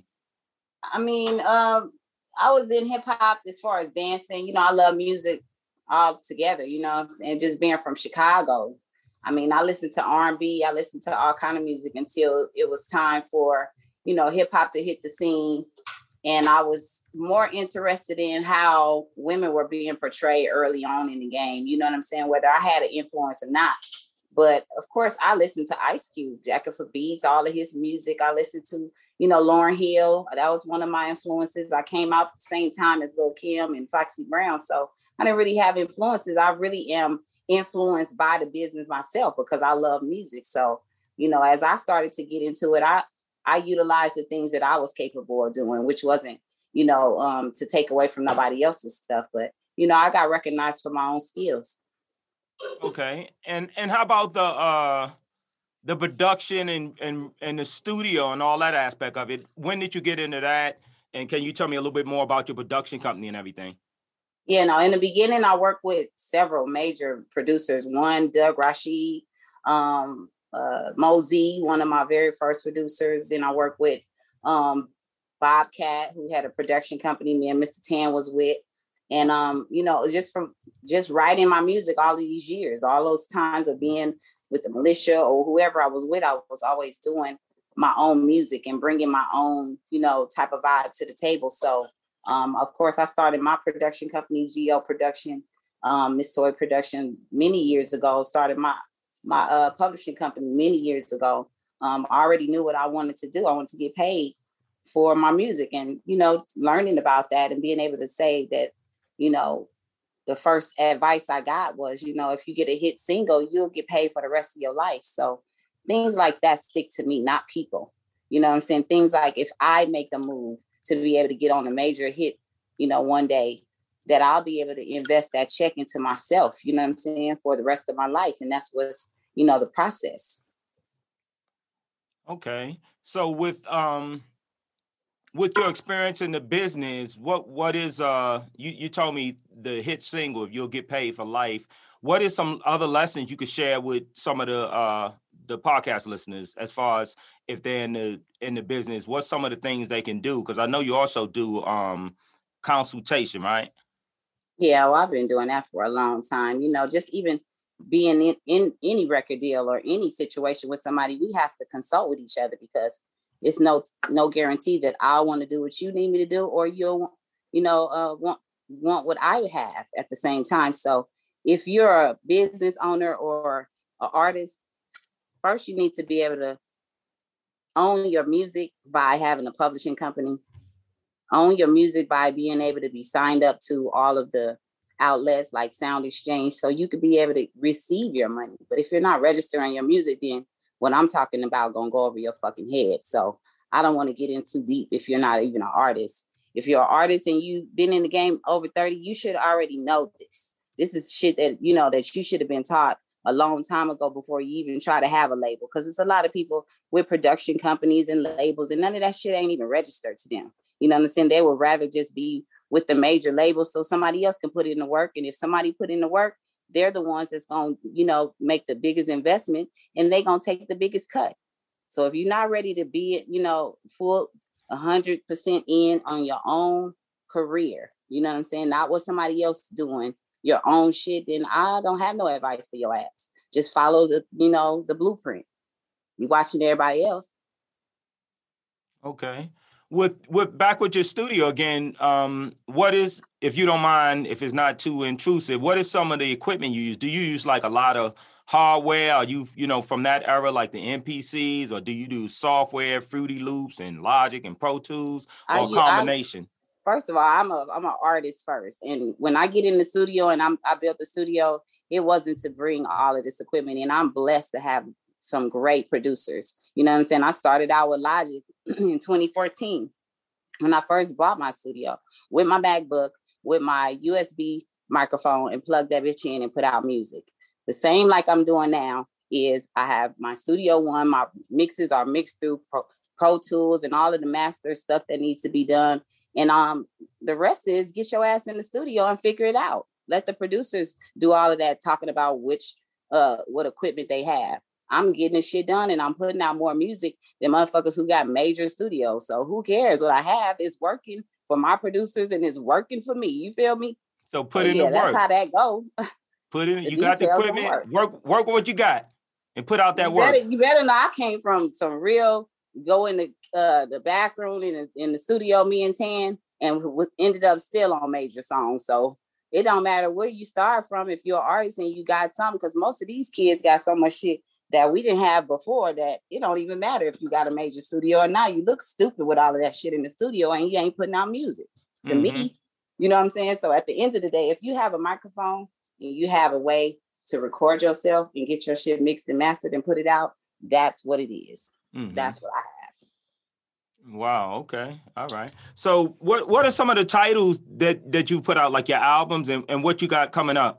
I mean, um, I was in hip hop as far as dancing. You know, I love music all together. You know, and just being from Chicago. I mean, I listened to R and B. I listened to all kind of music until it was time for, you know, hip hop to hit the scene. And I was more interested in how women were being portrayed early on in the game. You know what I'm saying? Whether I had an influence or not. But of course, I listened to Ice Cube, Jacket for Beats, all of his music. I listened to, you know, Lauryn Hill. That was one of my influences. I came out at the same time as Lil' Kim and Foxy Brown. So I didn't really have influences. I really am influenced by the business myself because I love music. So, you know, as I started to get into it, I I utilized the things that I was capable of doing, which wasn't, you know, um, to take away from nobody else's stuff. But, you know, I got recognized for my own skills. Okay. And and how about the uh, the production and, and, and the studio and all that aspect of it? When did you get into that? And can you tell me a little bit more about your production company and everything? Yeah, no, in the beginning, I worked with several major producers. One, Doug Rashid, um, uh, Mosey, one of my very first producers. Then I worked with um, Bobcat, who had a production company me and Mister Tan was with. And, um, you know, just from just writing my music all of these years, all those times of being with the militia or whoever I was with, I was always doing my own music and bringing my own, you know, type of vibe to the table. So, um, of course, I started my production company, G O Production, um, Miss Toy Production, many years ago. Started my my uh, publishing company many years ago. Um, I already knew what I wanted to do. I wanted to get paid for my music, and you know, learning about that and being able to say that, you know, the first advice I got was, you know, if you get a hit single, you'll get paid for the rest of your life. So things like that stick to me, not people. You know what I'm saying? Things like if I make a move to be able to get on a major hit, you know, one day, that I'll be able to invest that check into myself, you know what I'm saying, for the rest of my life. And that's what's, you know, the process. Okay. So with um with your experience in the business, what what is uh you, you told me the hit single, if you'll get paid for life. What is some other lessons you could share with some of the uh the podcast listeners as far as if they're in the in the business, what's some of the things they can do? Because I know you also do um consultation, right? Yeah, well, I've been doing that for a long time. You know, just even being in, in any record deal or any situation with somebody, we have to consult with each other because it's no no guarantee that I want to do what you need me to do, or you'll, you know, uh, want want what I have at the same time. So if you're a business owner or an artist, first you need to be able to own your music by having a publishing company. Own your music by being able to be signed up to all of the outlets like Sound Exchange, so you could be able to receive your money. But if you're not registering your music, then what I'm talking about gonna go over your fucking head. So I don't want to get in too deep if you're not even an artist. If you're an artist and you've been in the game over thirty, you should already know this. This is shit that, you know, that you should have been taught a long time ago before you even try to have a label. Because it's a lot of people with production companies and labels, and none of that shit ain't even registered to them. You know what I'm saying? They would rather just be with the major labels so somebody else can put in the work. And if somebody put in the work, they're the ones that's going to, you know, make the biggest investment, and they're going to take the biggest cut. So if you're not ready to be, you know, full one hundred percent in on your own career, you know what I'm saying? Not what somebody else is doing, your own shit, then I don't have no advice for your ass. Just follow the, you know, the blueprint. You watching everybody else. Okay. With with back with your studio again, um, what is, if you don't mind, if it's not too intrusive, what is some of the equipment you use? Do you use like a lot of hardware? Are you, you know, from that era, like the M P Cs, or do you do software, Fruity Loops and Logic and Pro Tools, or I, a combination? I, first of all, I'm a I'm an artist first, and when I get in the studio and I'm I built the studio, it wasn't to bring all of this equipment in. I'm blessed to have some great producers. You know what I'm saying? I started out with Logic in twenty fourteen when I first bought my studio with my MacBook, with my U S B microphone, and plugged that bitch in and put out music. The same like I'm doing now is I have my Studio One, my mixes are mixed through Pro, Pro Tools and all of the master stuff that needs to be done. And um, the rest is get your ass in the studio and figure it out. Let the producers do all of that, talking about which, uh, what equipment they have. I'm getting this shit done and I'm putting out more music than motherfuckers who got major studios. So who cares? What I have is working for my producers and it's working for me. You feel me? So put so in yeah, the work. That's how that goes. Put in, you got the equipment, work. work work with what you got and put out that you work. Better, you better know I came from some real, go in the uh, the bathroom in the, in the studio, me and Tan, and w- ended up still on major songs. So it don't matter where you start from if you're an artist and you got something, because most of these kids got so much shit that we didn't have before that it don't even matter if you got a major studio or not. You look stupid with all of that shit in the studio and you ain't putting out music. To mm-hmm. me, you know what I'm saying? So at the end of the day, if you have a microphone and you have a way to record yourself and get your shit mixed and mastered and put it out, that's what it is. Mm-hmm. That's what I have. Wow. Okay. All right. So what, what are some of the titles that, that you put out, like your albums, and, and what you got coming up?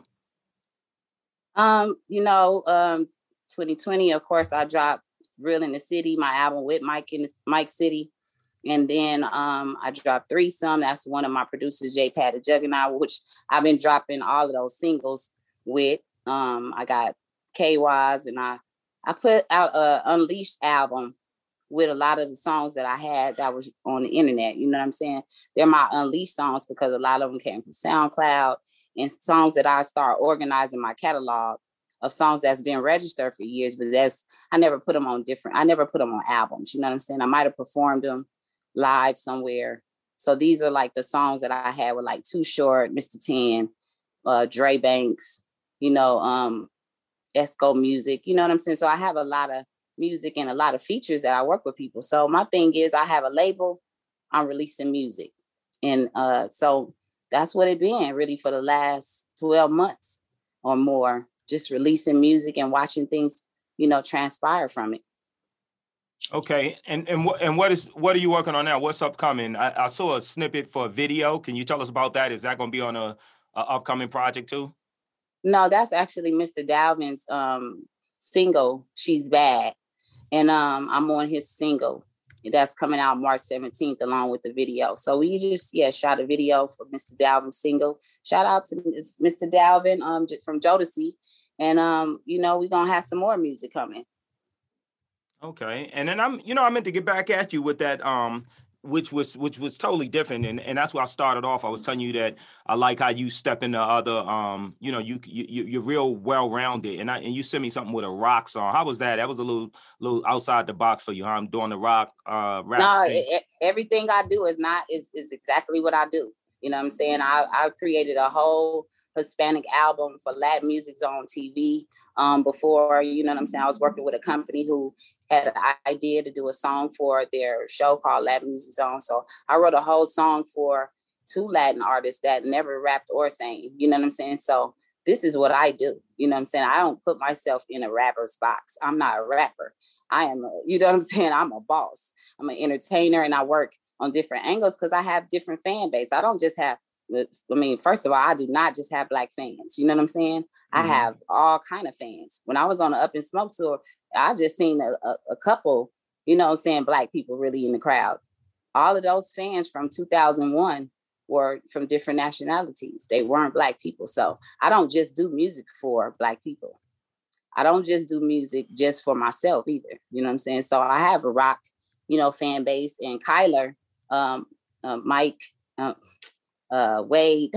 Um, you know, um, twenty twenty, of course, I dropped Real in the City, my album with Mike in the, Mike City. And then um, I dropped Threesome. That's one of my producers, J Pat the Juggernaut, which I've been dropping all of those singles with. Um, I got K Ys, and I I put out a Unleashed album with a lot of the songs that I had that was on the internet. You know what I'm saying? They're my Unleashed songs because a lot of them came from SoundCloud and songs that I start organizing my catalog of songs that's been registered for years, but that's, I never put them on different, I never put them on albums. You know what I'm saying? I might've performed them live somewhere. So these are like the songs that I had with like Too Short, Mister ten, uh, Dre Banks, you know, um, Esco Music, you know what I'm saying? So I have a lot of music and a lot of features that I work with people. So my thing is I have a label, I'm releasing music. And uh, so that's what it been really for the last twelve months or more, just releasing music and watching things, you know, transpire from it. Okay, and and what and what is what are you working on now? What's upcoming? I, I saw a snippet for a video. Can you tell us about that? Is that going to be on a, a upcoming project too? No, that's actually Mister Dalvin's um, single, She's Bad. And um, I'm on his single that's coming out March seventeenth along with the video. So we just, yeah, shot a video for Mister Dalvin's single. Shout out to Mister Dalvin um, from Jodeci. And, um, you know, we're going to have some more music coming. Okay. And then I'm, you know, I meant to get back at you with that, um, which was which was totally different. And, and that's where I started off. I was telling you that I like how you step into other, um, you know, you, you, you're real well-rounded. And I, and you sent me something with a rock song. How was that? That was a little little outside the box for you, huh? I'm doing the rock uh, rap. No, it, everything I do is not, is, is exactly what I do. You know what I'm saying? I, I created a whole Hispanic album for Latin Music Zone T V um, before, you know what I'm saying? I was working with a company who had an idea to do a song for their show called Latin Music Zone. So I wrote a whole song for two Latin artists that never rapped or sang, you know what I'm saying? So this is what I do. You know what I'm saying? I don't put myself in a rapper's box. I'm not a rapper. I am, a, you know what I'm saying? I'm a boss. I'm an entertainer, and I work on different angles because I have different fan base. I don't just have, I mean, first of all, I do not just have Black fans. You know what I'm saying? Mm-hmm. I have all kind of fans. When I was on the Up in Smoke tour, I just seen a, a, a couple, you know what I'm saying, Black people really in the crowd. All of those fans from two thousand one were from different nationalities. They weren't Black people. So I don't just do music for Black people. I don't just do music just for myself either. You know what I'm saying? So I have a rock, you know, fan base. And Kyler, um, uh, Mike, uh, uh, Wade,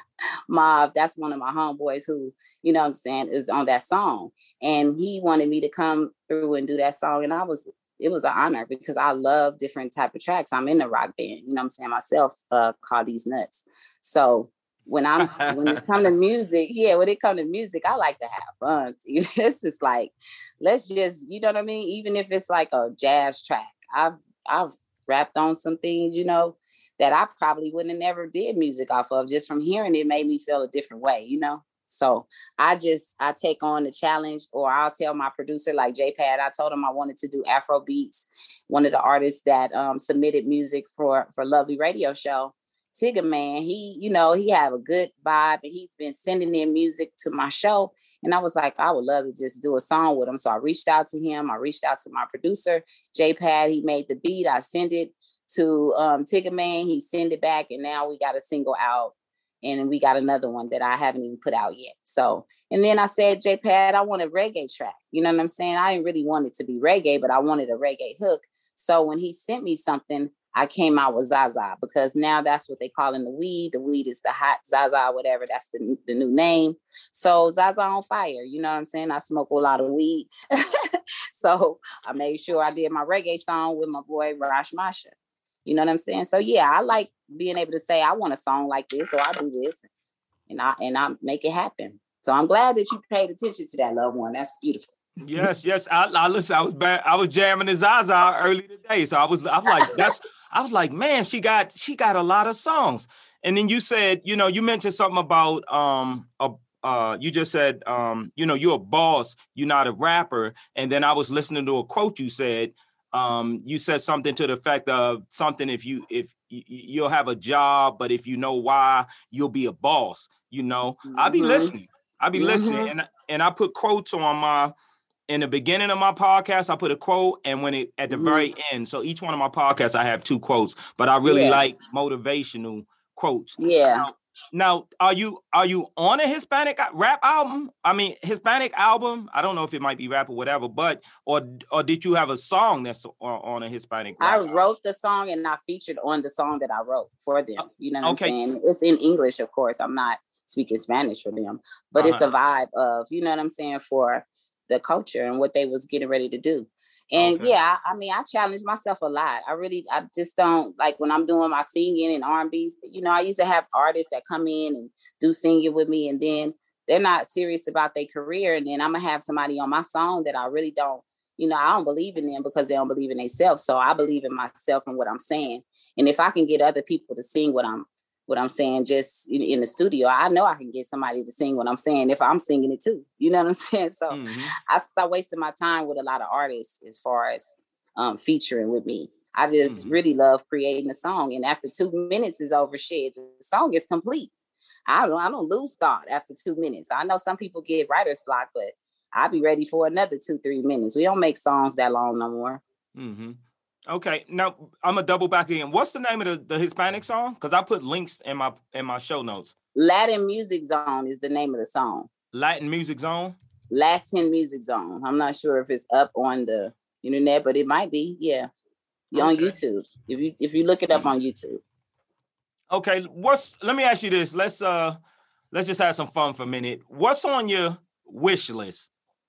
Mob, that's one of my homeboys who, you know what I'm saying, is on that song. And he wanted me to come through and do that song. And I was, it was an honor because I love different type of tracks. I'm in the rock band, you know what I'm saying, myself, uh, called These Nuts. So when I'm, when it's come to music, yeah, when it come to music, I like to have fun. It's just like, let's just, you know what I mean? Even if it's like a jazz track, I've, I've rapped on some things, you know, that I probably wouldn't have never did music off of. Just from hearing it made me feel a different way, you know? So I just, I take on the challenge, or I'll tell my producer like J Pad, I told him I wanted to do Afro beats. One of the artists that um, submitted music for, for Lovely Radio Show, Tigger Man, he, you know, he had a good vibe, and he's been sending in music to my show. And I was like, I would love to just do a song with him. So I reached out to him. I reached out to my producer, J Pad. He made the beat. I sent it to um, Tigger Man. He sent it back, and now we got a single out. And we got another one that I haven't even put out yet. So, and then I said, J Pad, I want a reggae track. You know what I'm saying? I didn't really want it to be reggae, but I wanted a reggae hook. So when he sent me something, I came out with Zaza, because now that's what they call in the weed. The weed is the hot Zaza, whatever. That's the, the new name. So Zaza on fire. You know what I'm saying? I smoke a lot of weed. So I made sure I did my reggae song with my boy, Rash Masha. You know what I'm saying? So yeah, I like being able to say, I want a song like this, or I do this, and I and I make it happen. So I'm glad that you paid attention to that, loved one. That's beautiful. Yes, yes. I, I listen. I was back, I was jamming the Zaza early today, so I was. I'm like, that's. I was like, man, she got she got a lot of songs. And then you said, you know, you mentioned something about um a. Uh, you just said, um, you know, you're a boss, you're not a rapper. And then I was listening to a quote you said. Um, you said something to the effect of something, if you, if you, you'll have a job, but if you know why, you'll be a boss, you know, mm-hmm. I'll be listening, I'll be mm-hmm. listening. And, and I put quotes on my, in the beginning of my podcast, I put a quote, and when it at the mm-hmm. very end. So each one of my podcasts, I have two quotes, but I really yeah. like motivational quotes. Yeah. Now, now, are you are you on a Hispanic rap album? I mean, Hispanic album. I don't know if it might be rap or whatever, but or or did you have a song that's on a Hispanic rap I album? wrote the song and I featured on the song that I wrote for them. You know what okay. I'm saying? It's in English, of course. I'm not speaking Spanish for them, but uh-huh. it's a vibe of, you know what I'm saying, for the culture and what they was getting ready to do. And okay. yeah, I, I mean, I challenge myself a lot. I really, I just don't like when I'm doing my singing and R and B's, you know, I used to have artists that come in and do singing with me, and then they're not serious about their career. And then I'm gonna have somebody on my song that I really don't, you know, I don't believe in them because they don't believe in themselves. So I believe in myself and what I'm saying. And if I can get other people to sing what I'm what I'm saying just in, in the studio, I know I can get somebody to sing what I'm saying if I'm singing it too. You know what I'm saying? So mm-hmm. I start wasting my time with a lot of artists as far as um, featuring with me. I just mm-hmm. really love creating a song. And after two minutes is over, shit, the song is complete. I don't, I don't lose thought after two minutes. I know some people get writer's block, but I'll be ready for another two, three minutes. We don't make songs that long no more. Mm-hmm. Okay, now I'm gonna double back again. What's the name of the, the Hispanic song? Because I put links in my in my show notes. Latin Music Zone is the name of the song. Latin Music Zone? Latin Music Zone. I'm not sure if it's up on the internet, but it might be. Yeah, you're okay. On YouTube. If you if you look it up on YouTube. Okay, what's? Let me ask you this. Let's uh, let's just have some fun for a minute. What's on your wish list?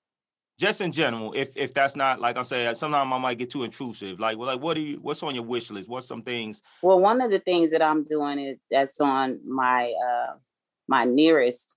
Just in general, if if that's not, like I'm saying, sometimes I might get too intrusive. Like, well, like, what do you? What's on your wish list? What's some things? Well, one of the things that I'm doing is that's on my uh, my nearest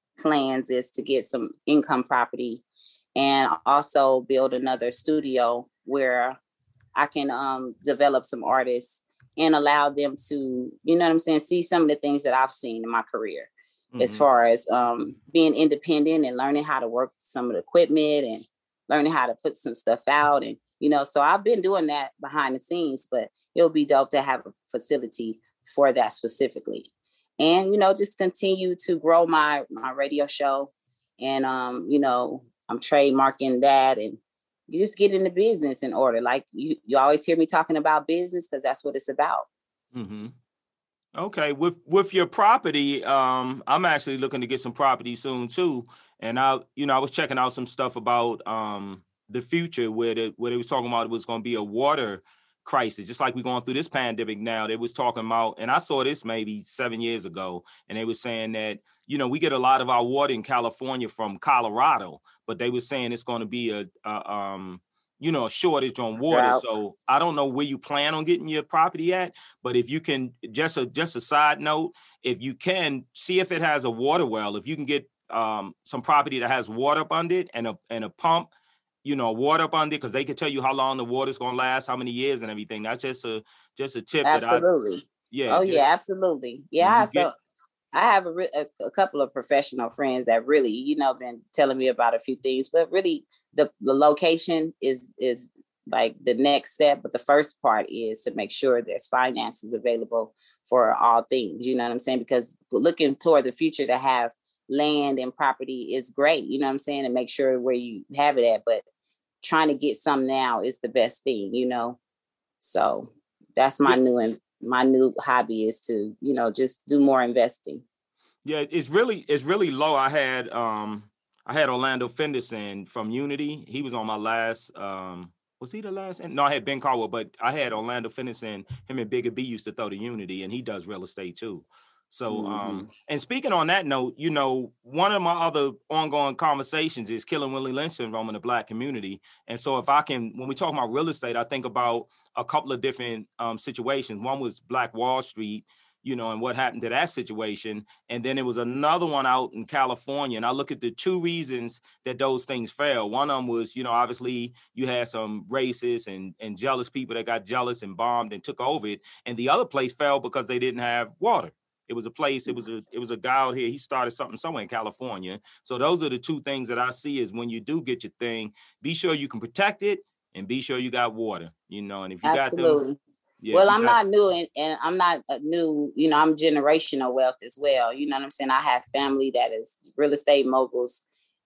plans is to get some income property, and also build another studio where I can um, develop some artists and allow them to, you know what I'm saying, see some of the things that I've seen in my career. Mm-hmm. As far as um, being independent and learning how to work some of the equipment and learning how to put some stuff out. And, you know, so I've been doing that behind the scenes, but it'll be dope to have a facility for that specifically. And, you know, just continue to grow my, my radio show. And, um, you know, I'm trademarking that and you just get in the business in order. Like you, you always hear me talking about business because that's what it's about. Mm-hmm. Okay, with with your property, um, I'm actually looking to get some property soon too. And I, you know, I was checking out some stuff about um the future where the, where they was talking about it was going to be a water crisis, just like we're going through this pandemic now. They was talking about, and I saw this maybe seven years ago, and they were saying that, you know, we get a lot of our water in California from Colorado, but they were saying it's going to be a, a um. you know, a shortage on water. Drought. So I don't know where you plan on getting your property at, but if you can, just a just a side note, if you can see if it has a water well, if you can get um, some property that has water up under it and a and a pump, you know, water up under it, because they can tell you how long the water's gonna last, how many years and everything. That's just a just a tip. Absolutely. That I, yeah. Oh just, yeah, absolutely. Yeah. So get, I have a, a, a couple of professional friends that really, you know, been telling me about a few things, but really the, the location is, is like the next step. But the first part is to make sure there's finances available for all things, you know what I'm saying? Because looking toward the future to have land and property is great, you know what I'm saying? And make sure where you have it at, but trying to get some now is the best thing, you know? So that's my new investment. My new hobby is to, you know, just do more investing. Yeah, it's really, it's really low. I had, um, I had Orlando Fenderson from Unity. He was on my last, um, was he the last? No, I had Ben Caldwell, but I had Orlando Fenderson. Him and Bigger B used to throw the Unity, and he does real estate too. So, mm-hmm. um, and speaking on that note, you know, one of my other ongoing conversations is killing Willie Lynch syndrome in the Black community. And so if I can, when we talk about real estate, I think about a couple of different um, situations. One was Black Wall Street, you know, and what happened to that situation. And then there was another one out in California. And I look at the two reasons that those things failed. One of them was, you know, obviously you had some racist and, and jealous people that got jealous and bombed and took over it. And the other place fell because they didn't have water. It was a place, it was a it was a guy out here, he started something somewhere in California. So those are the two things that I see is when you do get your thing, be sure you can protect it and be sure you got water, you know, and if you Absolutely. got them. Yeah, well, I'm got, not new and, and I'm not new, you know, I'm generational wealth as well. You know what I'm saying? I have family that is real estate moguls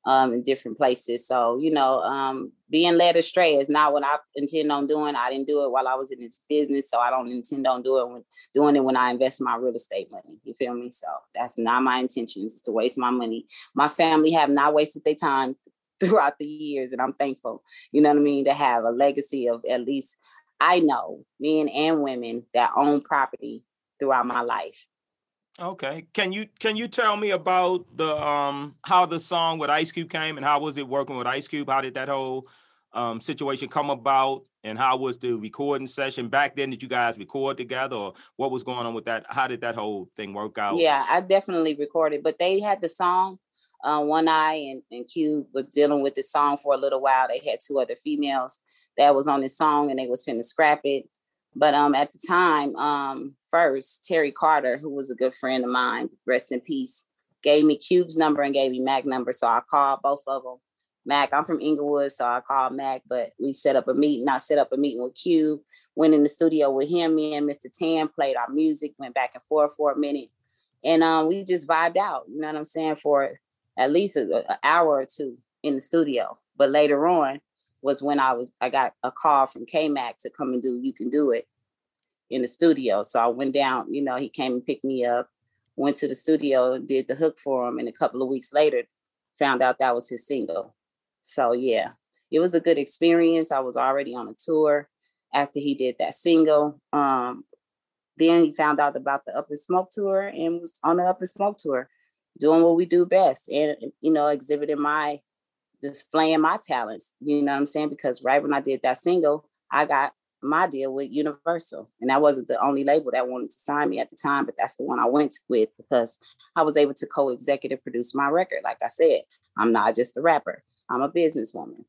um, in different places. So, you know, um, being led astray is not what I intend on doing. I didn't do it while I was in this business, so I don't intend on doing it when, doing it when I invest my real estate money. You feel me? So that's not my intentions, is to waste my money. My family have not wasted their time throughout the years, and I'm thankful, you know what I mean, to have a legacy of at least, I know, men and women that own property throughout my life. Okay. Can you can you tell me about the um how the song with Ice Cube came, and how was it working with Ice Cube? How did that whole um situation come about, and how was the recording session back then? Did you guys record together, or what was going on with that? How did that whole thing work out? Yeah, I definitely recorded, but they had the song. Uh, One Eye and, and Cube was dealing with the song for a little while. They had two other females that was on the song, and they was finna scrap it. But um, at the time, um, first, Terry Carter, who was a good friend of mine, rest in peace, gave me Cube's number and gave me Mac's number. So I called both of them. Mac, I'm from Inglewood, so I called Mac, but we set up a meeting. I set up a meeting with Cube, went in the studio with him. Me and Mister Tan played our music, went back and forth for a minute. And um, we just vibed out, you know what I'm saying, for at least an hour or two in the studio. But later on, was when I was, I got a call from K-Mac to come and do You Can Do It in the studio. So I went down, you know, he came and picked me up, went to the studio and did the hook for him. And a couple of weeks later, found out that was his single. So yeah, it was a good experience. I was already on a tour after he did that single. Um, then he found out about the Up in Smoke tour and was on the Up in Smoke tour, doing what we do best. And, you know, exhibiting my, displaying my talents, you know what I'm saying? Because right when I did that single, I got my deal with Universal. And that wasn't the only label that wanted to sign me at the time, but that's the one I went with because I was able to co-executive produce my record. Like I said, I'm not just a rapper. I'm a businesswoman.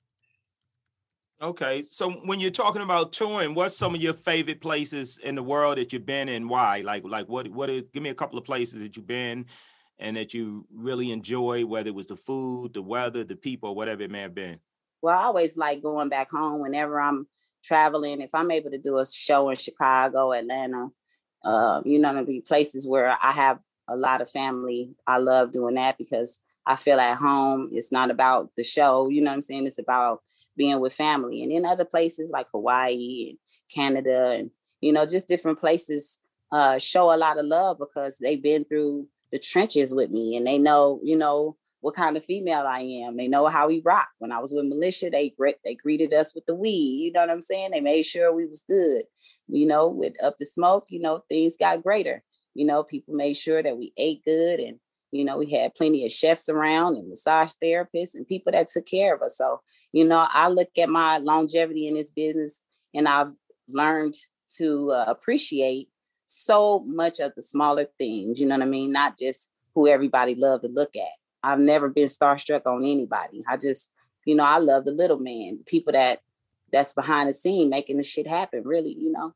Okay. So when you're talking about touring, what's some of your favorite places in the world that you've been and why? Like, like what, what is, give me a couple of places that you've been and that you really enjoy, whether it was the food, the weather, the people, whatever it may have been. Well, I always like going back home whenever I'm traveling. If I'm able to do a show in Chicago, Atlanta, uh, you know, be places where I have a lot of family. I love doing that because I feel at home. It's not about the show, you know what I'm saying? It's about being with family. And in other places like Hawaii and Canada and, you know, just different places uh, show a lot of love because they've been through the trenches with me and they know, you know, what kind of female I am. They know how we rock. When I was with Militia, they they greeted us with the weed. You know what I'm saying? They made sure we was good. You know, with Up in Smoke, you know, things got greater. You know, people made sure that we ate good and, you know, we had plenty of chefs around and massage therapists and people that took care of us. So, you know, I look at my longevity in this business and I've learned to uh, appreciate so much of the smaller things, you know what I mean? Not just who everybody loved to look at. I've never been starstruck on anybody. I just, you know, I love the little man, people that that's behind the scene making the shit happen, really, you know.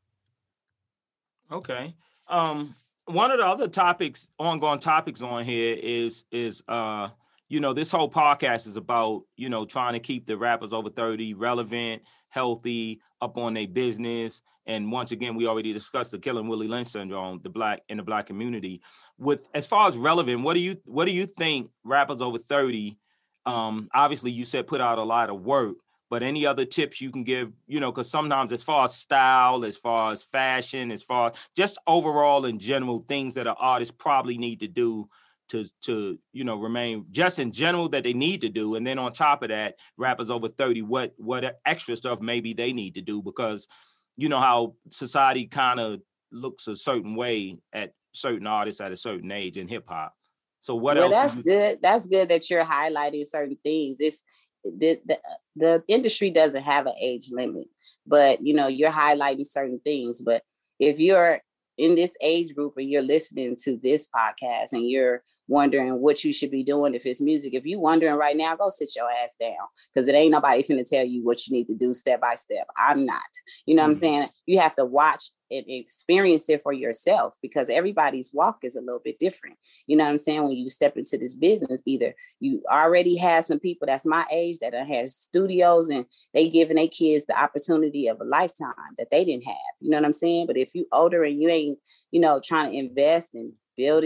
Okay. Um, one of the other topics, ongoing topics on here is, is uh, you know, this whole podcast is about, you know, trying to keep the rappers over thirty relevant, healthy, up on their business. And once again, we already discussed the Killing Willie Lynch syndrome, the black in the black community. With as far as relevant, what do you what do you think rappers over thirty? Um, obviously, you said put out a lot of work, but any other tips you can give? You know, because sometimes as far as style, as far as fashion, as far as just overall in general, things that an artist probably need to do to to you know remain just in general that they need to do, and then on top of that, rappers over thirty, what what extra stuff maybe they need to do because you know how society kind of looks a certain way at certain artists at a certain age in hip hop. So what well, else? That's you- good. That's good that you're highlighting certain things. It's the, the the industry doesn't have an age limit, but you know you're highlighting certain things. But if you're in this age group and you're listening to this podcast and you're wondering what you should be doing if it's music, if you're wondering right now, go sit your ass down because it ain't nobody finna tell you what you need to do step by step. I'm not. You know mm-hmm. what I'm saying? You have to watch and experience it for yourself because everybody's walk is a little bit different. You know what I'm saying? When you step into this business, either you already have some people that's my age that has studios and they giving their kids the opportunity of a lifetime that they didn't have. You know what I'm saying? But if you older and you ain't, you know, trying to invest in building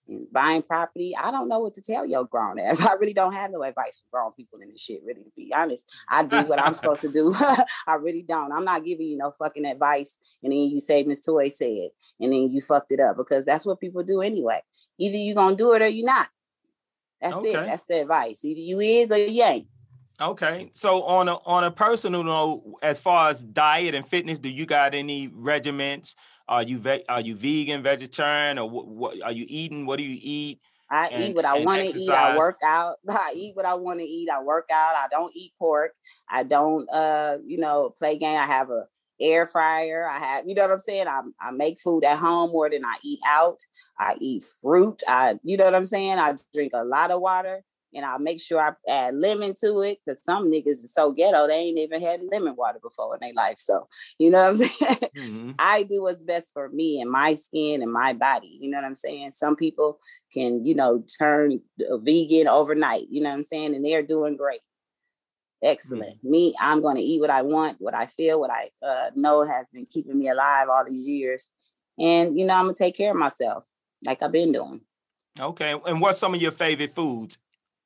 and buying property. I don't know what to tell your grown ass. I really don't have no advice for grown people in this shit, really, to be honest. I do what I'm supposed to do. I really don't. I'm not giving you no fucking advice. And then you say Miss Toy said, and then you fucked it up, because that's what people do anyway. Either you gonna do it or you not. That's okay. it. That's the advice. Either you is or you ain't. Okay. So on a on a personal note, as far as diet and fitness, do you got any regiments? Are you ve- are you vegan, vegetarian, or what, what are you eating? What do you eat? I and, eat what I want to eat. I work out. I eat what I want to eat. I work out. I don't eat pork. I don't, uh, you know, play game. I have a air fryer. I have, you know what I'm saying? I I make food at home more than I eat out. I eat fruit. I, you know what I'm saying? I drink a lot of water. And I'll make sure I add lemon to it, because some niggas are so ghetto, they ain't even had lemon water before in their life. So, you know what I'm saying? Mm-hmm. I do what's best for me and my skin and my body. You know what I'm saying? Some people can, you know, turn vegan overnight, you know what I'm saying? And they're doing great. Excellent. Mm-hmm. Me, I'm going to eat what I want, what I feel, what I uh, know has been keeping me alive all these years. And, you know, I'm going to take care of myself like I've been doing. Okay. And what's some of your favorite foods?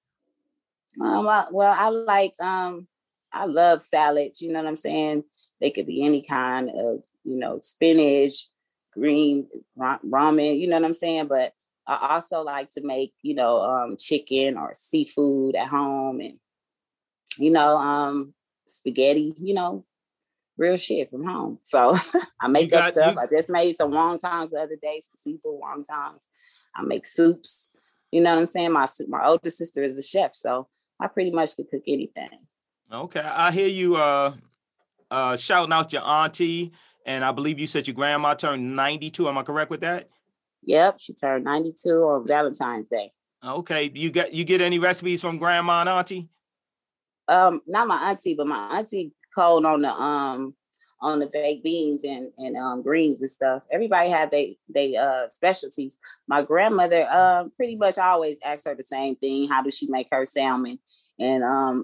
Um, I, well, I like, um, I love salads, you know what I'm saying? They could be any kind of, you know, spinach, green, ramen, you know what I'm saying? But I also like to make, you know, um, chicken or seafood at home, and, you know, um, spaghetti, you know, real shit from home. So I make got, up stuff. You... I just made some wontons the other day, some seafood wontons. I make soups, you know what I'm saying? My, my older sister is a chef, so I pretty much could cook anything. Okay. I hear you uh, uh, shouting out your auntie, and I believe you said your grandma turned ninety-two. Am I correct with that? Yep. She turned ninety-two on Valentine's Day. Okay. You get you get any recipes from grandma and auntie? Um, not my auntie, but my auntie cold on the um on the baked beans and, and um greens and stuff. Everybody had they they uh specialties. My grandmother um pretty much always asks her the same thing. How does she make her salmon? And um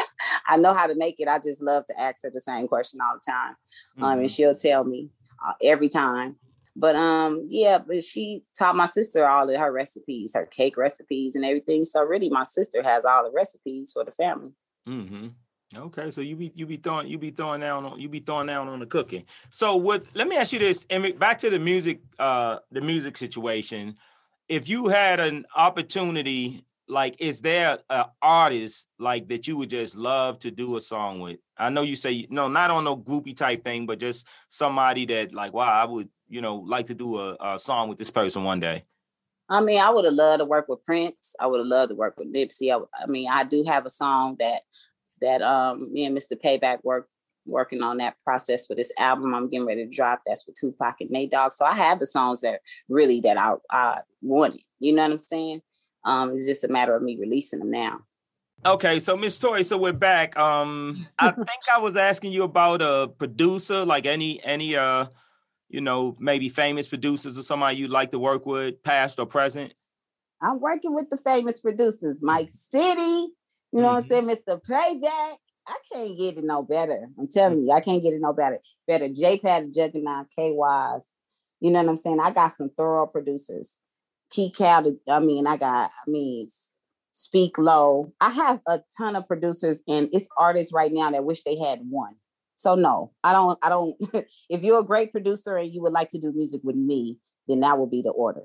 I know how to make it. I just love to ask her the same question all the time. Mm-hmm. Um and she'll tell me uh, every time. But um yeah, but she taught my sister all of her recipes, her cake recipes and everything. So really my sister has all the recipes for the family. Mm-hmm. Okay, so you be you be throwing you be throwing down on you be throwing down on the cooking. So with let me ask you this, and back to the music, uh, the music situation. If you had an opportunity, like, is there an artist like that you would just love to do a song with? I know you say no, not on no groupie type thing, but just somebody that like, wow, I would, you know, like to do a, a song with this person one day. I mean, I would have loved to work with Prince. I would have loved to work with Nipsey. I, I mean, I do have a song that that um me and Mister Payback work working on that process for this album I'm getting ready to drop. That's with Tupac and Nate Dogg. So I have the songs that really that I, I wanted. You know what I'm saying? Um, it's just a matter of me releasing them now. Okay, so Miss Toy, so we're back. Um, I think I was asking you about a producer, like any any uh, you know, maybe famous producers or somebody you'd like to work with, past or present. I'm working with the famous producers, Mike City. You know mm-hmm. what I'm saying? Mister Payback. I can't get it no better. I'm telling you, I can't get it no better. Better J-Pad, Juggernaut, K-Wise. You know what I'm saying? I got some thorough producers. Key Cal, I mean, I got, I mean, Speak Low. I have a ton of producers, and it's artists right now that wish they had one. So no, I don't, I don't, if you're a great producer and you would like to do music with me, then that will be the order.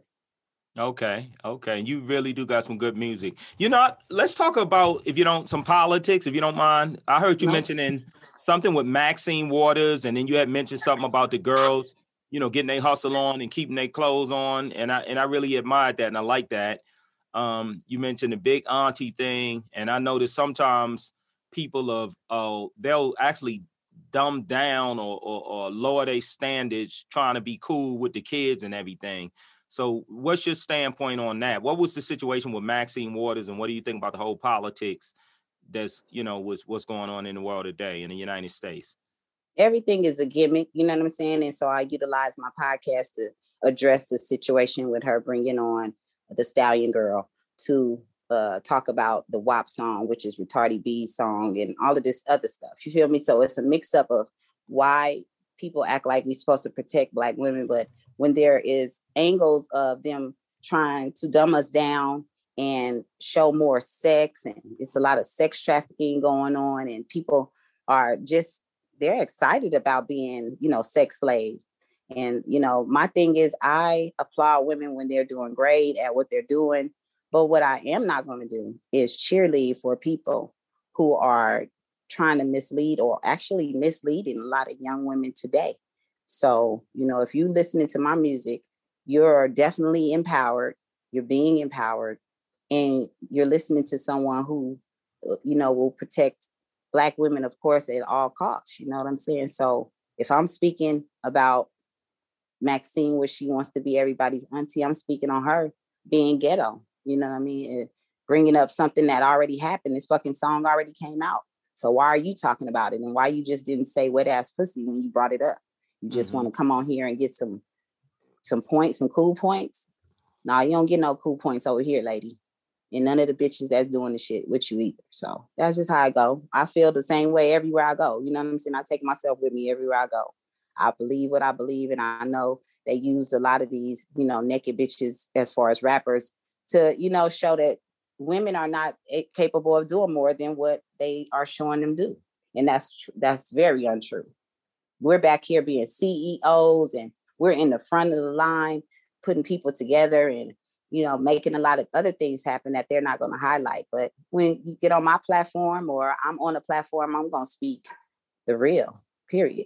Okay, okay. You really do got some good music. You know, let's talk about, if you don't, some politics, if you don't mind. I heard you no. mentioning something with Maxine Waters, and then you had mentioned something about the girls, you know, getting their hustle on and keeping their clothes on. And I and I really admired that, and I like that. Um, you mentioned the big auntie thing, and I noticed sometimes people of uh, they'll actually dumb down or, or, or lower their standards trying to be cool with the kids and everything. So what's your standpoint on that? What was the situation with Maxine Waters, and what do you think about the whole politics that's, you know, was what's going on in the world today in the United States? Everything is a gimmick, you know what I'm saying? And so I utilize my podcast to address the situation with her bringing on the Stallion Girl to uh, talk about the W A P song, which is Retarded B's song, and all of this other stuff. You feel me? So it's a mix up of why people act like we're supposed to protect Black women, but when there is angles of them trying to dumb us down and show more sex. And it's a lot of sex trafficking going on, and people are just, they're excited about being, you know, sex slaves. And, you know, my thing is I applaud women when they're doing great at what they're doing. But what I am not going to do is cheerlead for people who are trying to mislead or actually misleading a lot of young women today. So, you know, if you're listening to my music, you're definitely empowered. You're being empowered, and you're listening to someone who, you know, will protect Black women, of course, at all costs. You know what I'm saying? So if I'm speaking about Maxine, where she wants to be everybody's auntie, I'm speaking on her being ghetto. You know what I mean? And bringing up something that already happened. This fucking song already came out. So why are you talking about it? And why you just didn't say wet ass pussy when you brought it up? You just mm-hmm. want to come on here and get some some points, some cool points. Nah, you don't get no cool points over here, lady. And none of the bitches that's doing the shit with you either. So that's just how I go. I feel the same way everywhere I go. You know what I'm saying? I take myself with me everywhere I go. I believe what I believe, and I know they used a lot of these, you know, naked bitches as far as rappers to, you know, show that women are not capable of doing more than what they are showing them do. And that's tr- that's very untrue. We're back here being C E Os, and we're in the front of the line, putting people together and, you know, making a lot of other things happen that they're not going to highlight. But when you get on my platform or I'm on a platform, I'm going to speak the real, period.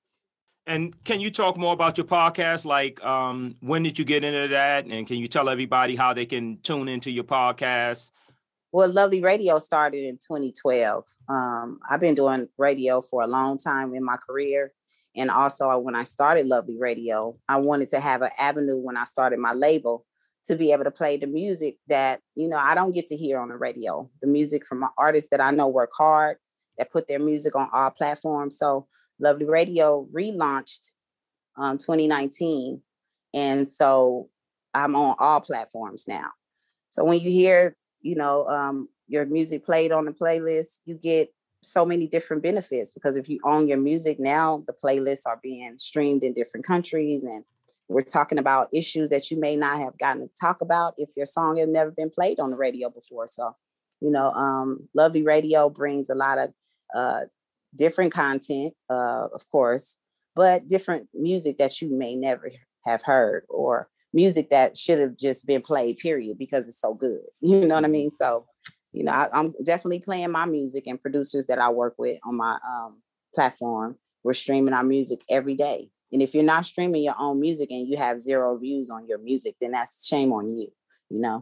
And can you talk more about your podcast? Like, um, when did you get into that? And can you tell everybody how they can tune into your podcast? Well, Lovely Radio started in twenty twelve. Um, I've been doing radio for a long time in my career. And also when I started Lovely Radio, I wanted to have an avenue when I started my label to be able to play the music that, you know, I don't get to hear on the radio. The music from artists that I know work hard, that put their music on all platforms. So Lovely Radio relaunched um twenty nineteen. And so I'm on all platforms now. So when you hear, you know, um, your music played on the playlist, you get so many different benefits, because if you own your music now, the playlists are being streamed in different countries. And we're talking about issues that you may not have gotten to talk about if your song has never been played on the radio before. So, you know, um, Lovely Radio brings a lot of uh, different content, uh, of course, but different music that you may never have heard, or music that should have just been played, period, because it's so good. You know what I mean? So, you know, I, I'm definitely playing my music, and producers that I work with on my um, platform, we're streaming our music every day. And if you're not streaming your own music and you have zero views on your music, then that's shame on you, you know?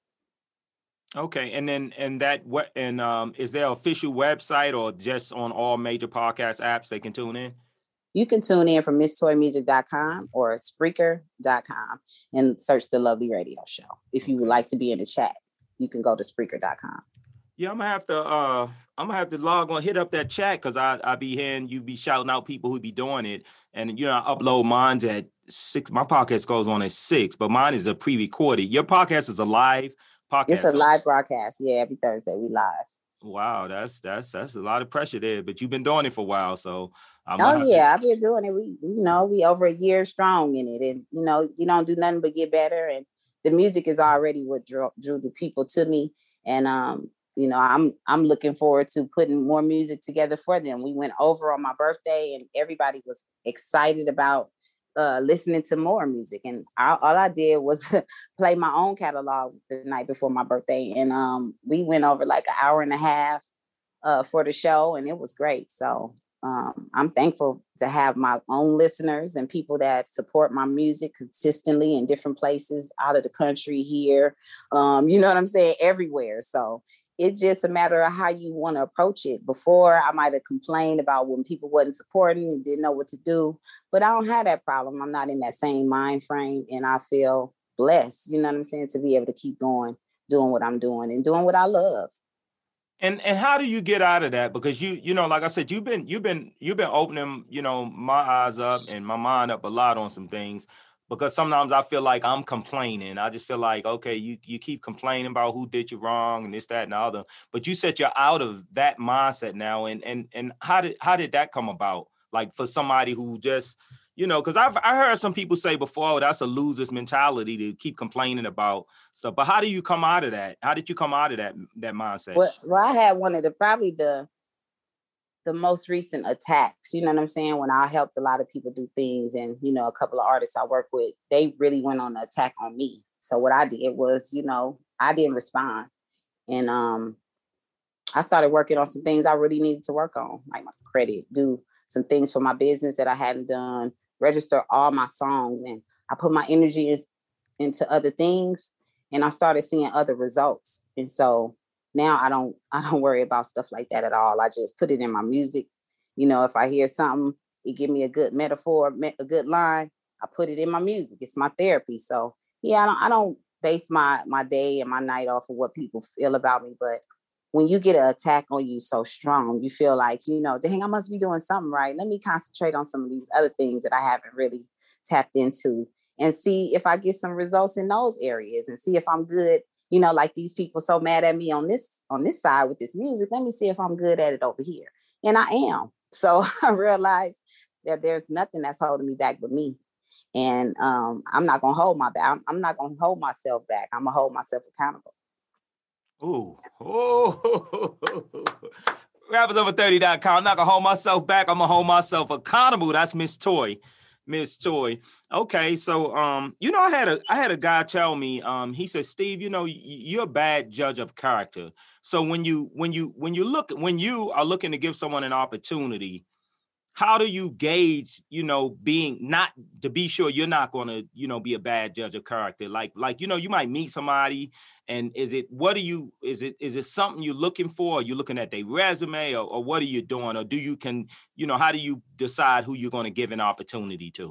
Okay. And then, and that, what, and um, is there an official website, or just on all major podcast apps they can tune in? You can tune in from miss toy music dot com or Spreaker dot com and search the Lovely Radio Show. If you would like to be in the chat, you can go to Spreaker dot com. Yeah, I'm gonna have to uh I'm gonna have to log on, hit up that chat, because I I be hearing you be shouting out people who be doing it. And you know, I upload mine at six. My podcast goes on at six, but mine is a pre-recorded. Your podcast is a live podcast. It's a live broadcast. Yeah, every Thursday we live. Wow, that's that's that's a lot of pressure there. But you've been doing it for a while, so I'm oh yeah, to... I've been doing it. We you know, we over a year strong in it. And you know, you don't do nothing but get better. And the music is already what drew, drew the people to me. And um you know, I'm I'm looking forward to putting more music together for them. We went over on my birthday, and everybody was excited about uh, listening to more music. And I, all I did was play my own catalog the night before my birthday. And um, we went over like an hour and a half uh, for the show, and it was great. So um, I'm thankful to have my own listeners and people that support my music consistently in different places out of the country, here. Um, you know what I'm saying? Everywhere. So it's just a matter of how you want to approach it. Before, I might have complained about when people wasn't supporting and didn't know what to do, but I don't have that problem. I'm not in that same mind frame, and I feel blessed, you know what I'm saying, to be able to keep going, doing what I'm doing and doing what I love. And and how do you get out of that? Because you, you know, like I said, you've been you've been you've been opening, you know, my eyes up and my mind up a lot on some things. Because sometimes I feel like I'm complaining. I just feel like, okay, you, you keep complaining about who did you wrong and this, that, and the other. But you said you're out of that mindset now. And and and how did how did that come about? Like for somebody who just, You know, because I've I heard some people say before, oh, that's a loser's mentality to keep complaining about stuff. But how do you come out of that? How did you come out of that that mindset? Well, well I had one of the probably the the most recent attacks. You know what I'm saying? When I helped a lot of people do things, and you know, a couple of artists I work with, they really went on the attack on me. So what I did was, you know, I didn't respond, and um, I started working on some things I really needed to work on, like my credit, do some things for my business that I hadn't done, register all my songs, and I put my energy in, into other things, and I started seeing other results. And so now I don't I don't worry about stuff like that at all. I just put it in my music. You know, if I hear something, it give me a good metaphor, a good line, I put it in my music. It's my therapy. So yeah, I don't I don't base my my day and my night off of what people feel about me. But when you get an attack on you so strong, you feel like, you know, dang, I must be doing something right. Let me concentrate on some of these other things that I haven't really tapped into and see if I get some results in those areas and see if I'm good. You know, like these people so mad at me on this on this side with this music. Let me see if I'm good at it over here. And I am. So I realized that there's nothing that's holding me back but me. And um, I'm not going to hold my back. I'm, I'm not going to hold myself back. I'm going to hold myself accountable. Ooh, oh, rappers over thirty dot com. I'm not gonna hold myself back. I'm gonna hold myself accountable. That's Miss Toy, Miss Toy. Okay, so um, you know, I had a I had a guy tell me, um, he said, Steve, you know, y- you're a bad judge of character. So when you when you when you look when you are looking to give someone an opportunity, how do you gauge, you know, being not to be sure you're not going to, you know, be a bad judge of character? Like, like, you know, you might meet somebody and is it, what do you, is it, is it something you're looking for? Are you looking at their resume or, or what are you doing? Or do you can, you know, how do you decide who you're going to give an opportunity to?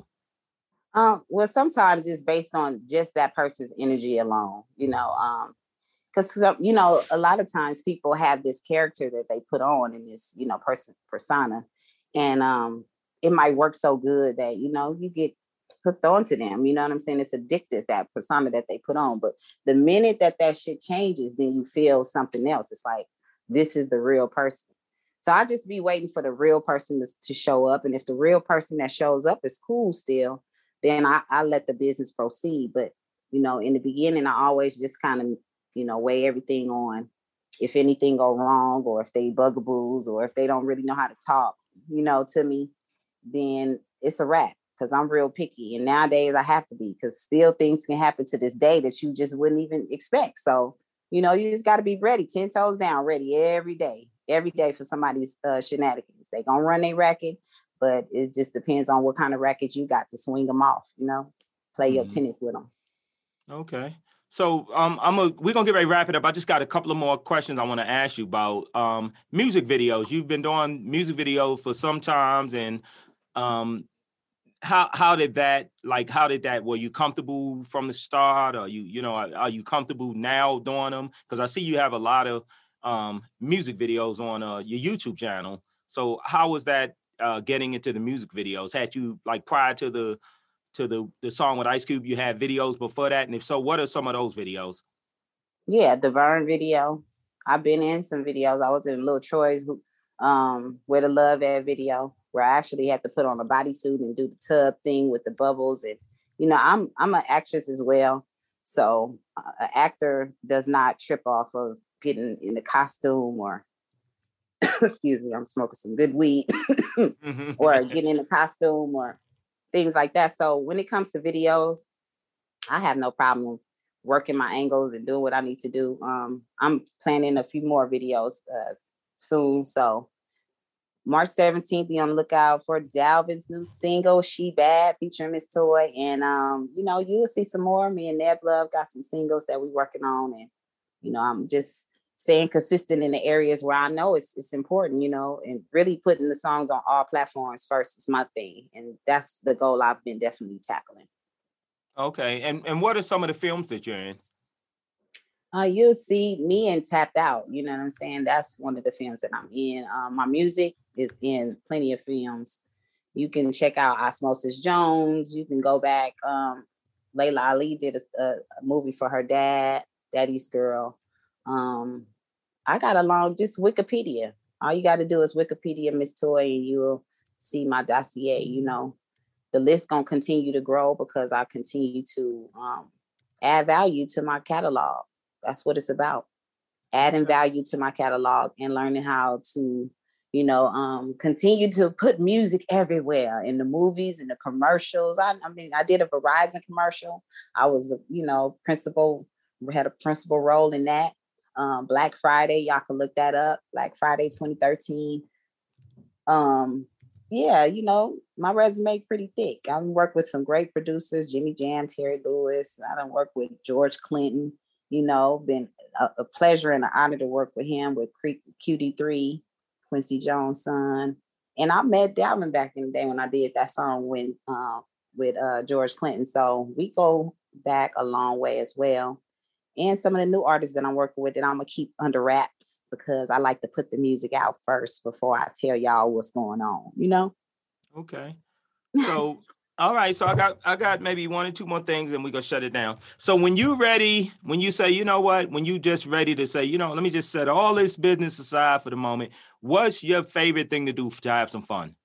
Um, well, sometimes it's based on just that person's energy alone, you know, um, because, you know, a lot of times people have this character that they put on in this, you know, person persona. And um, it might work so good that, you know, you get hooked onto them. You know what I'm saying? It's addictive, that persona that they put on. But the minute that that shit changes, then you feel something else. It's like, this is the real person. So I just be waiting for the real person to, to show up. And if the real person that shows up is cool still, then I, I let the business proceed. But, you know, in the beginning, I always just kind of, you know, weigh everything on if anything go wrong or if they bugaboos or if they don't really know how to talk, you know, to me, then it's a wrap because I'm real picky. And nowadays I have to be because still things can happen to this day that you just wouldn't even expect. So, you know, you just got to be ready, ten toes down, ready every day, every day for somebody's uh, shenanigans. They going to run their racket, but it just depends on what kind of racket you got to swing them off, you know, play mm-hmm. your tennis with them. Okay. So um, I'm a, we're going to get ready to wrap it up. I just got a couple of more questions I want to ask you about um, music videos. You've been doing music videos for some times. And um, how how did that, like, how did that, were you comfortable from the start? Or you, you know, are, are you comfortable now doing them? Because I see you have a lot of um, music videos on uh, your YouTube channel. So how was that uh, getting into the music videos? Had you, like, prior to the to the, the song with Ice Cube, you had videos before that? And if so, what are some of those videos? Yeah, the Vern video. I've been in some videos. I was in Lil Troy's um, Where the Love At video, where I actually had to put on a bodysuit and do the tub thing with the bubbles. And, you know, I'm I'm an actress as well. So uh, an actor does not trip off of getting in the costume or, excuse me, I'm smoking some good weed, or getting in the costume or things like that. So when it comes to videos, I have no problem working my angles and doing what I need to do. Um, I'm planning a few more videos uh, soon. So March seventeenth, be on the lookout for Dalvin's new single, She Bad, featuring Miss Toy. And, um, you know, you will see some more. Me and Neb Love got some singles that we're working on. And, you know, I'm just staying consistent in the areas where I know it's it's important, you know, and really putting the songs on all platforms first is my thing. And that's the goal I've been definitely tackling. Okay. And and what are some of the films that you're in? Uh, you'll see me in Tapped Out. You know what I'm saying? That's one of the films that I'm in. Um, my music is in plenty of films. You can check out Osmosis Jones. You can go back. Um, Layla Ali did a, a, a movie for her dad, Daddy's Girl. Um, I got along just Wikipedia. All you got to do is Wikipedia Miss Toy and you'll see my dossier, you know, the list gonna continue to grow because I continue to um, add value to my catalog. That's what it's about. Adding Okay. value to my catalog and learning how to, you know, um, continue to put music everywhere in the movies and the commercials. I, I mean, I did a Verizon commercial. I was, you know, principal, had a principal role in that. Um, Black Friday, y'all can look that up. Black Friday twenty thirteen. Um, yeah, you know, my resume pretty thick. I've worked with some great producers, Jimmy Jam, Terry Lewis. I done worked with George Clinton. You know, been a, a pleasure and an honor to work with him, with Q D three, Quincy Jones' son. And I met Dalvin back in the day when I did that song when, uh, with uh, George Clinton. So we go back a long way as well. And some of the new artists that I'm working with that I'm going to keep under wraps because I like to put the music out first before I tell y'all what's going on, you know? Okay. So, all right. So I got I got maybe one or two more things and we're going to shut it down. So when you ready, when you say, you know what, when you just ready to say, you know, let me just set all this business aside for the moment, what's your favorite thing to do to have some fun?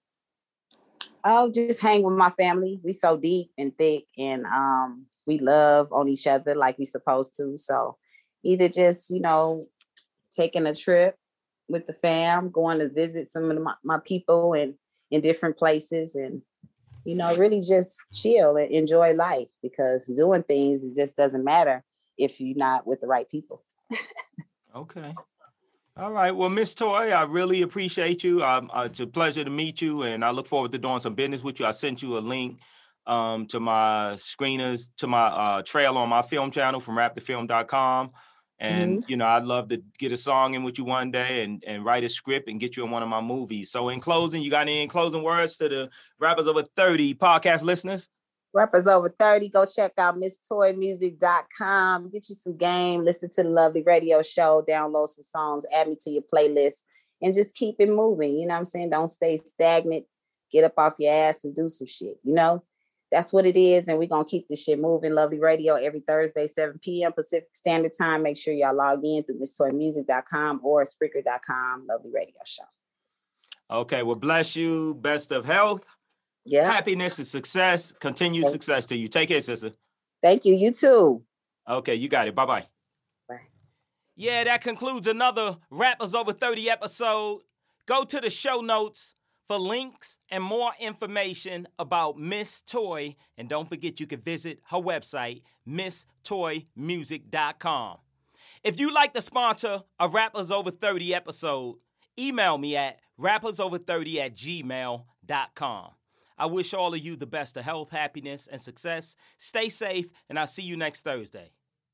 Oh, just hang with my family. We so deep and thick and um, we love on each other like we supposed to. So either just, you know, taking a trip with the fam, going to visit some of my, my people and in different places and, you know, really just chill and enjoy life because doing things, it just doesn't matter if you're not with the right people. Okay. All right. Well, Miss Toy, I really appreciate you. Um, uh, it's a pleasure to meet you, and I look forward to doing some business with you. I sent you a link um, to my screeners, to my uh, trail on my film channel from rap the film dot com. And, Mm-hmm. you know, I'd love to get a song in with you one day and, and write a script and get you in one of my movies. So in closing, you got any closing words to the Rappers Over thirty podcast listeners? Rappers Over thirty, go check out miss toy music dot com. Get you some game, listen to the lovely radio show, download some songs, add me to your playlist, and just keep it moving. You know what I'm saying? Don't stay stagnant. Get up off your ass and do some shit. You know? That's what it is. And we're going to keep this shit moving. Lovely Radio every Thursday, seven p.m. Pacific Standard Time. Make sure y'all log in through miss toy music dot com or spreaker dot com. Lovely Radio Show. Okay. Well, bless you. Best of health. Yeah. Happiness and success. Continued Thank success to you. Take care, sister. Thank you. You too. Okay, you got it. Bye-bye. Bye. Yeah, that concludes another Rappers Over thirty episode. Go to the show notes for links and more information about Miss Toy. And don't forget you can visit her website, miss toy music dot com. If you'd like to sponsor a Rappers Over thirty episode, email me at rappers over thirty at gmail dot com. I wish all of you the best of health, happiness, and success. Stay safe, and I'll see you next Thursday.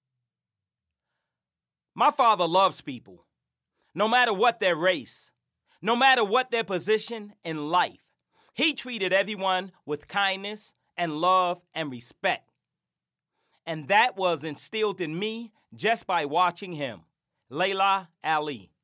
My father loves people, no matter what their race, no matter what their position in life. He treated everyone with kindness and love and respect. And that was instilled in me just by watching him. Layla Ali.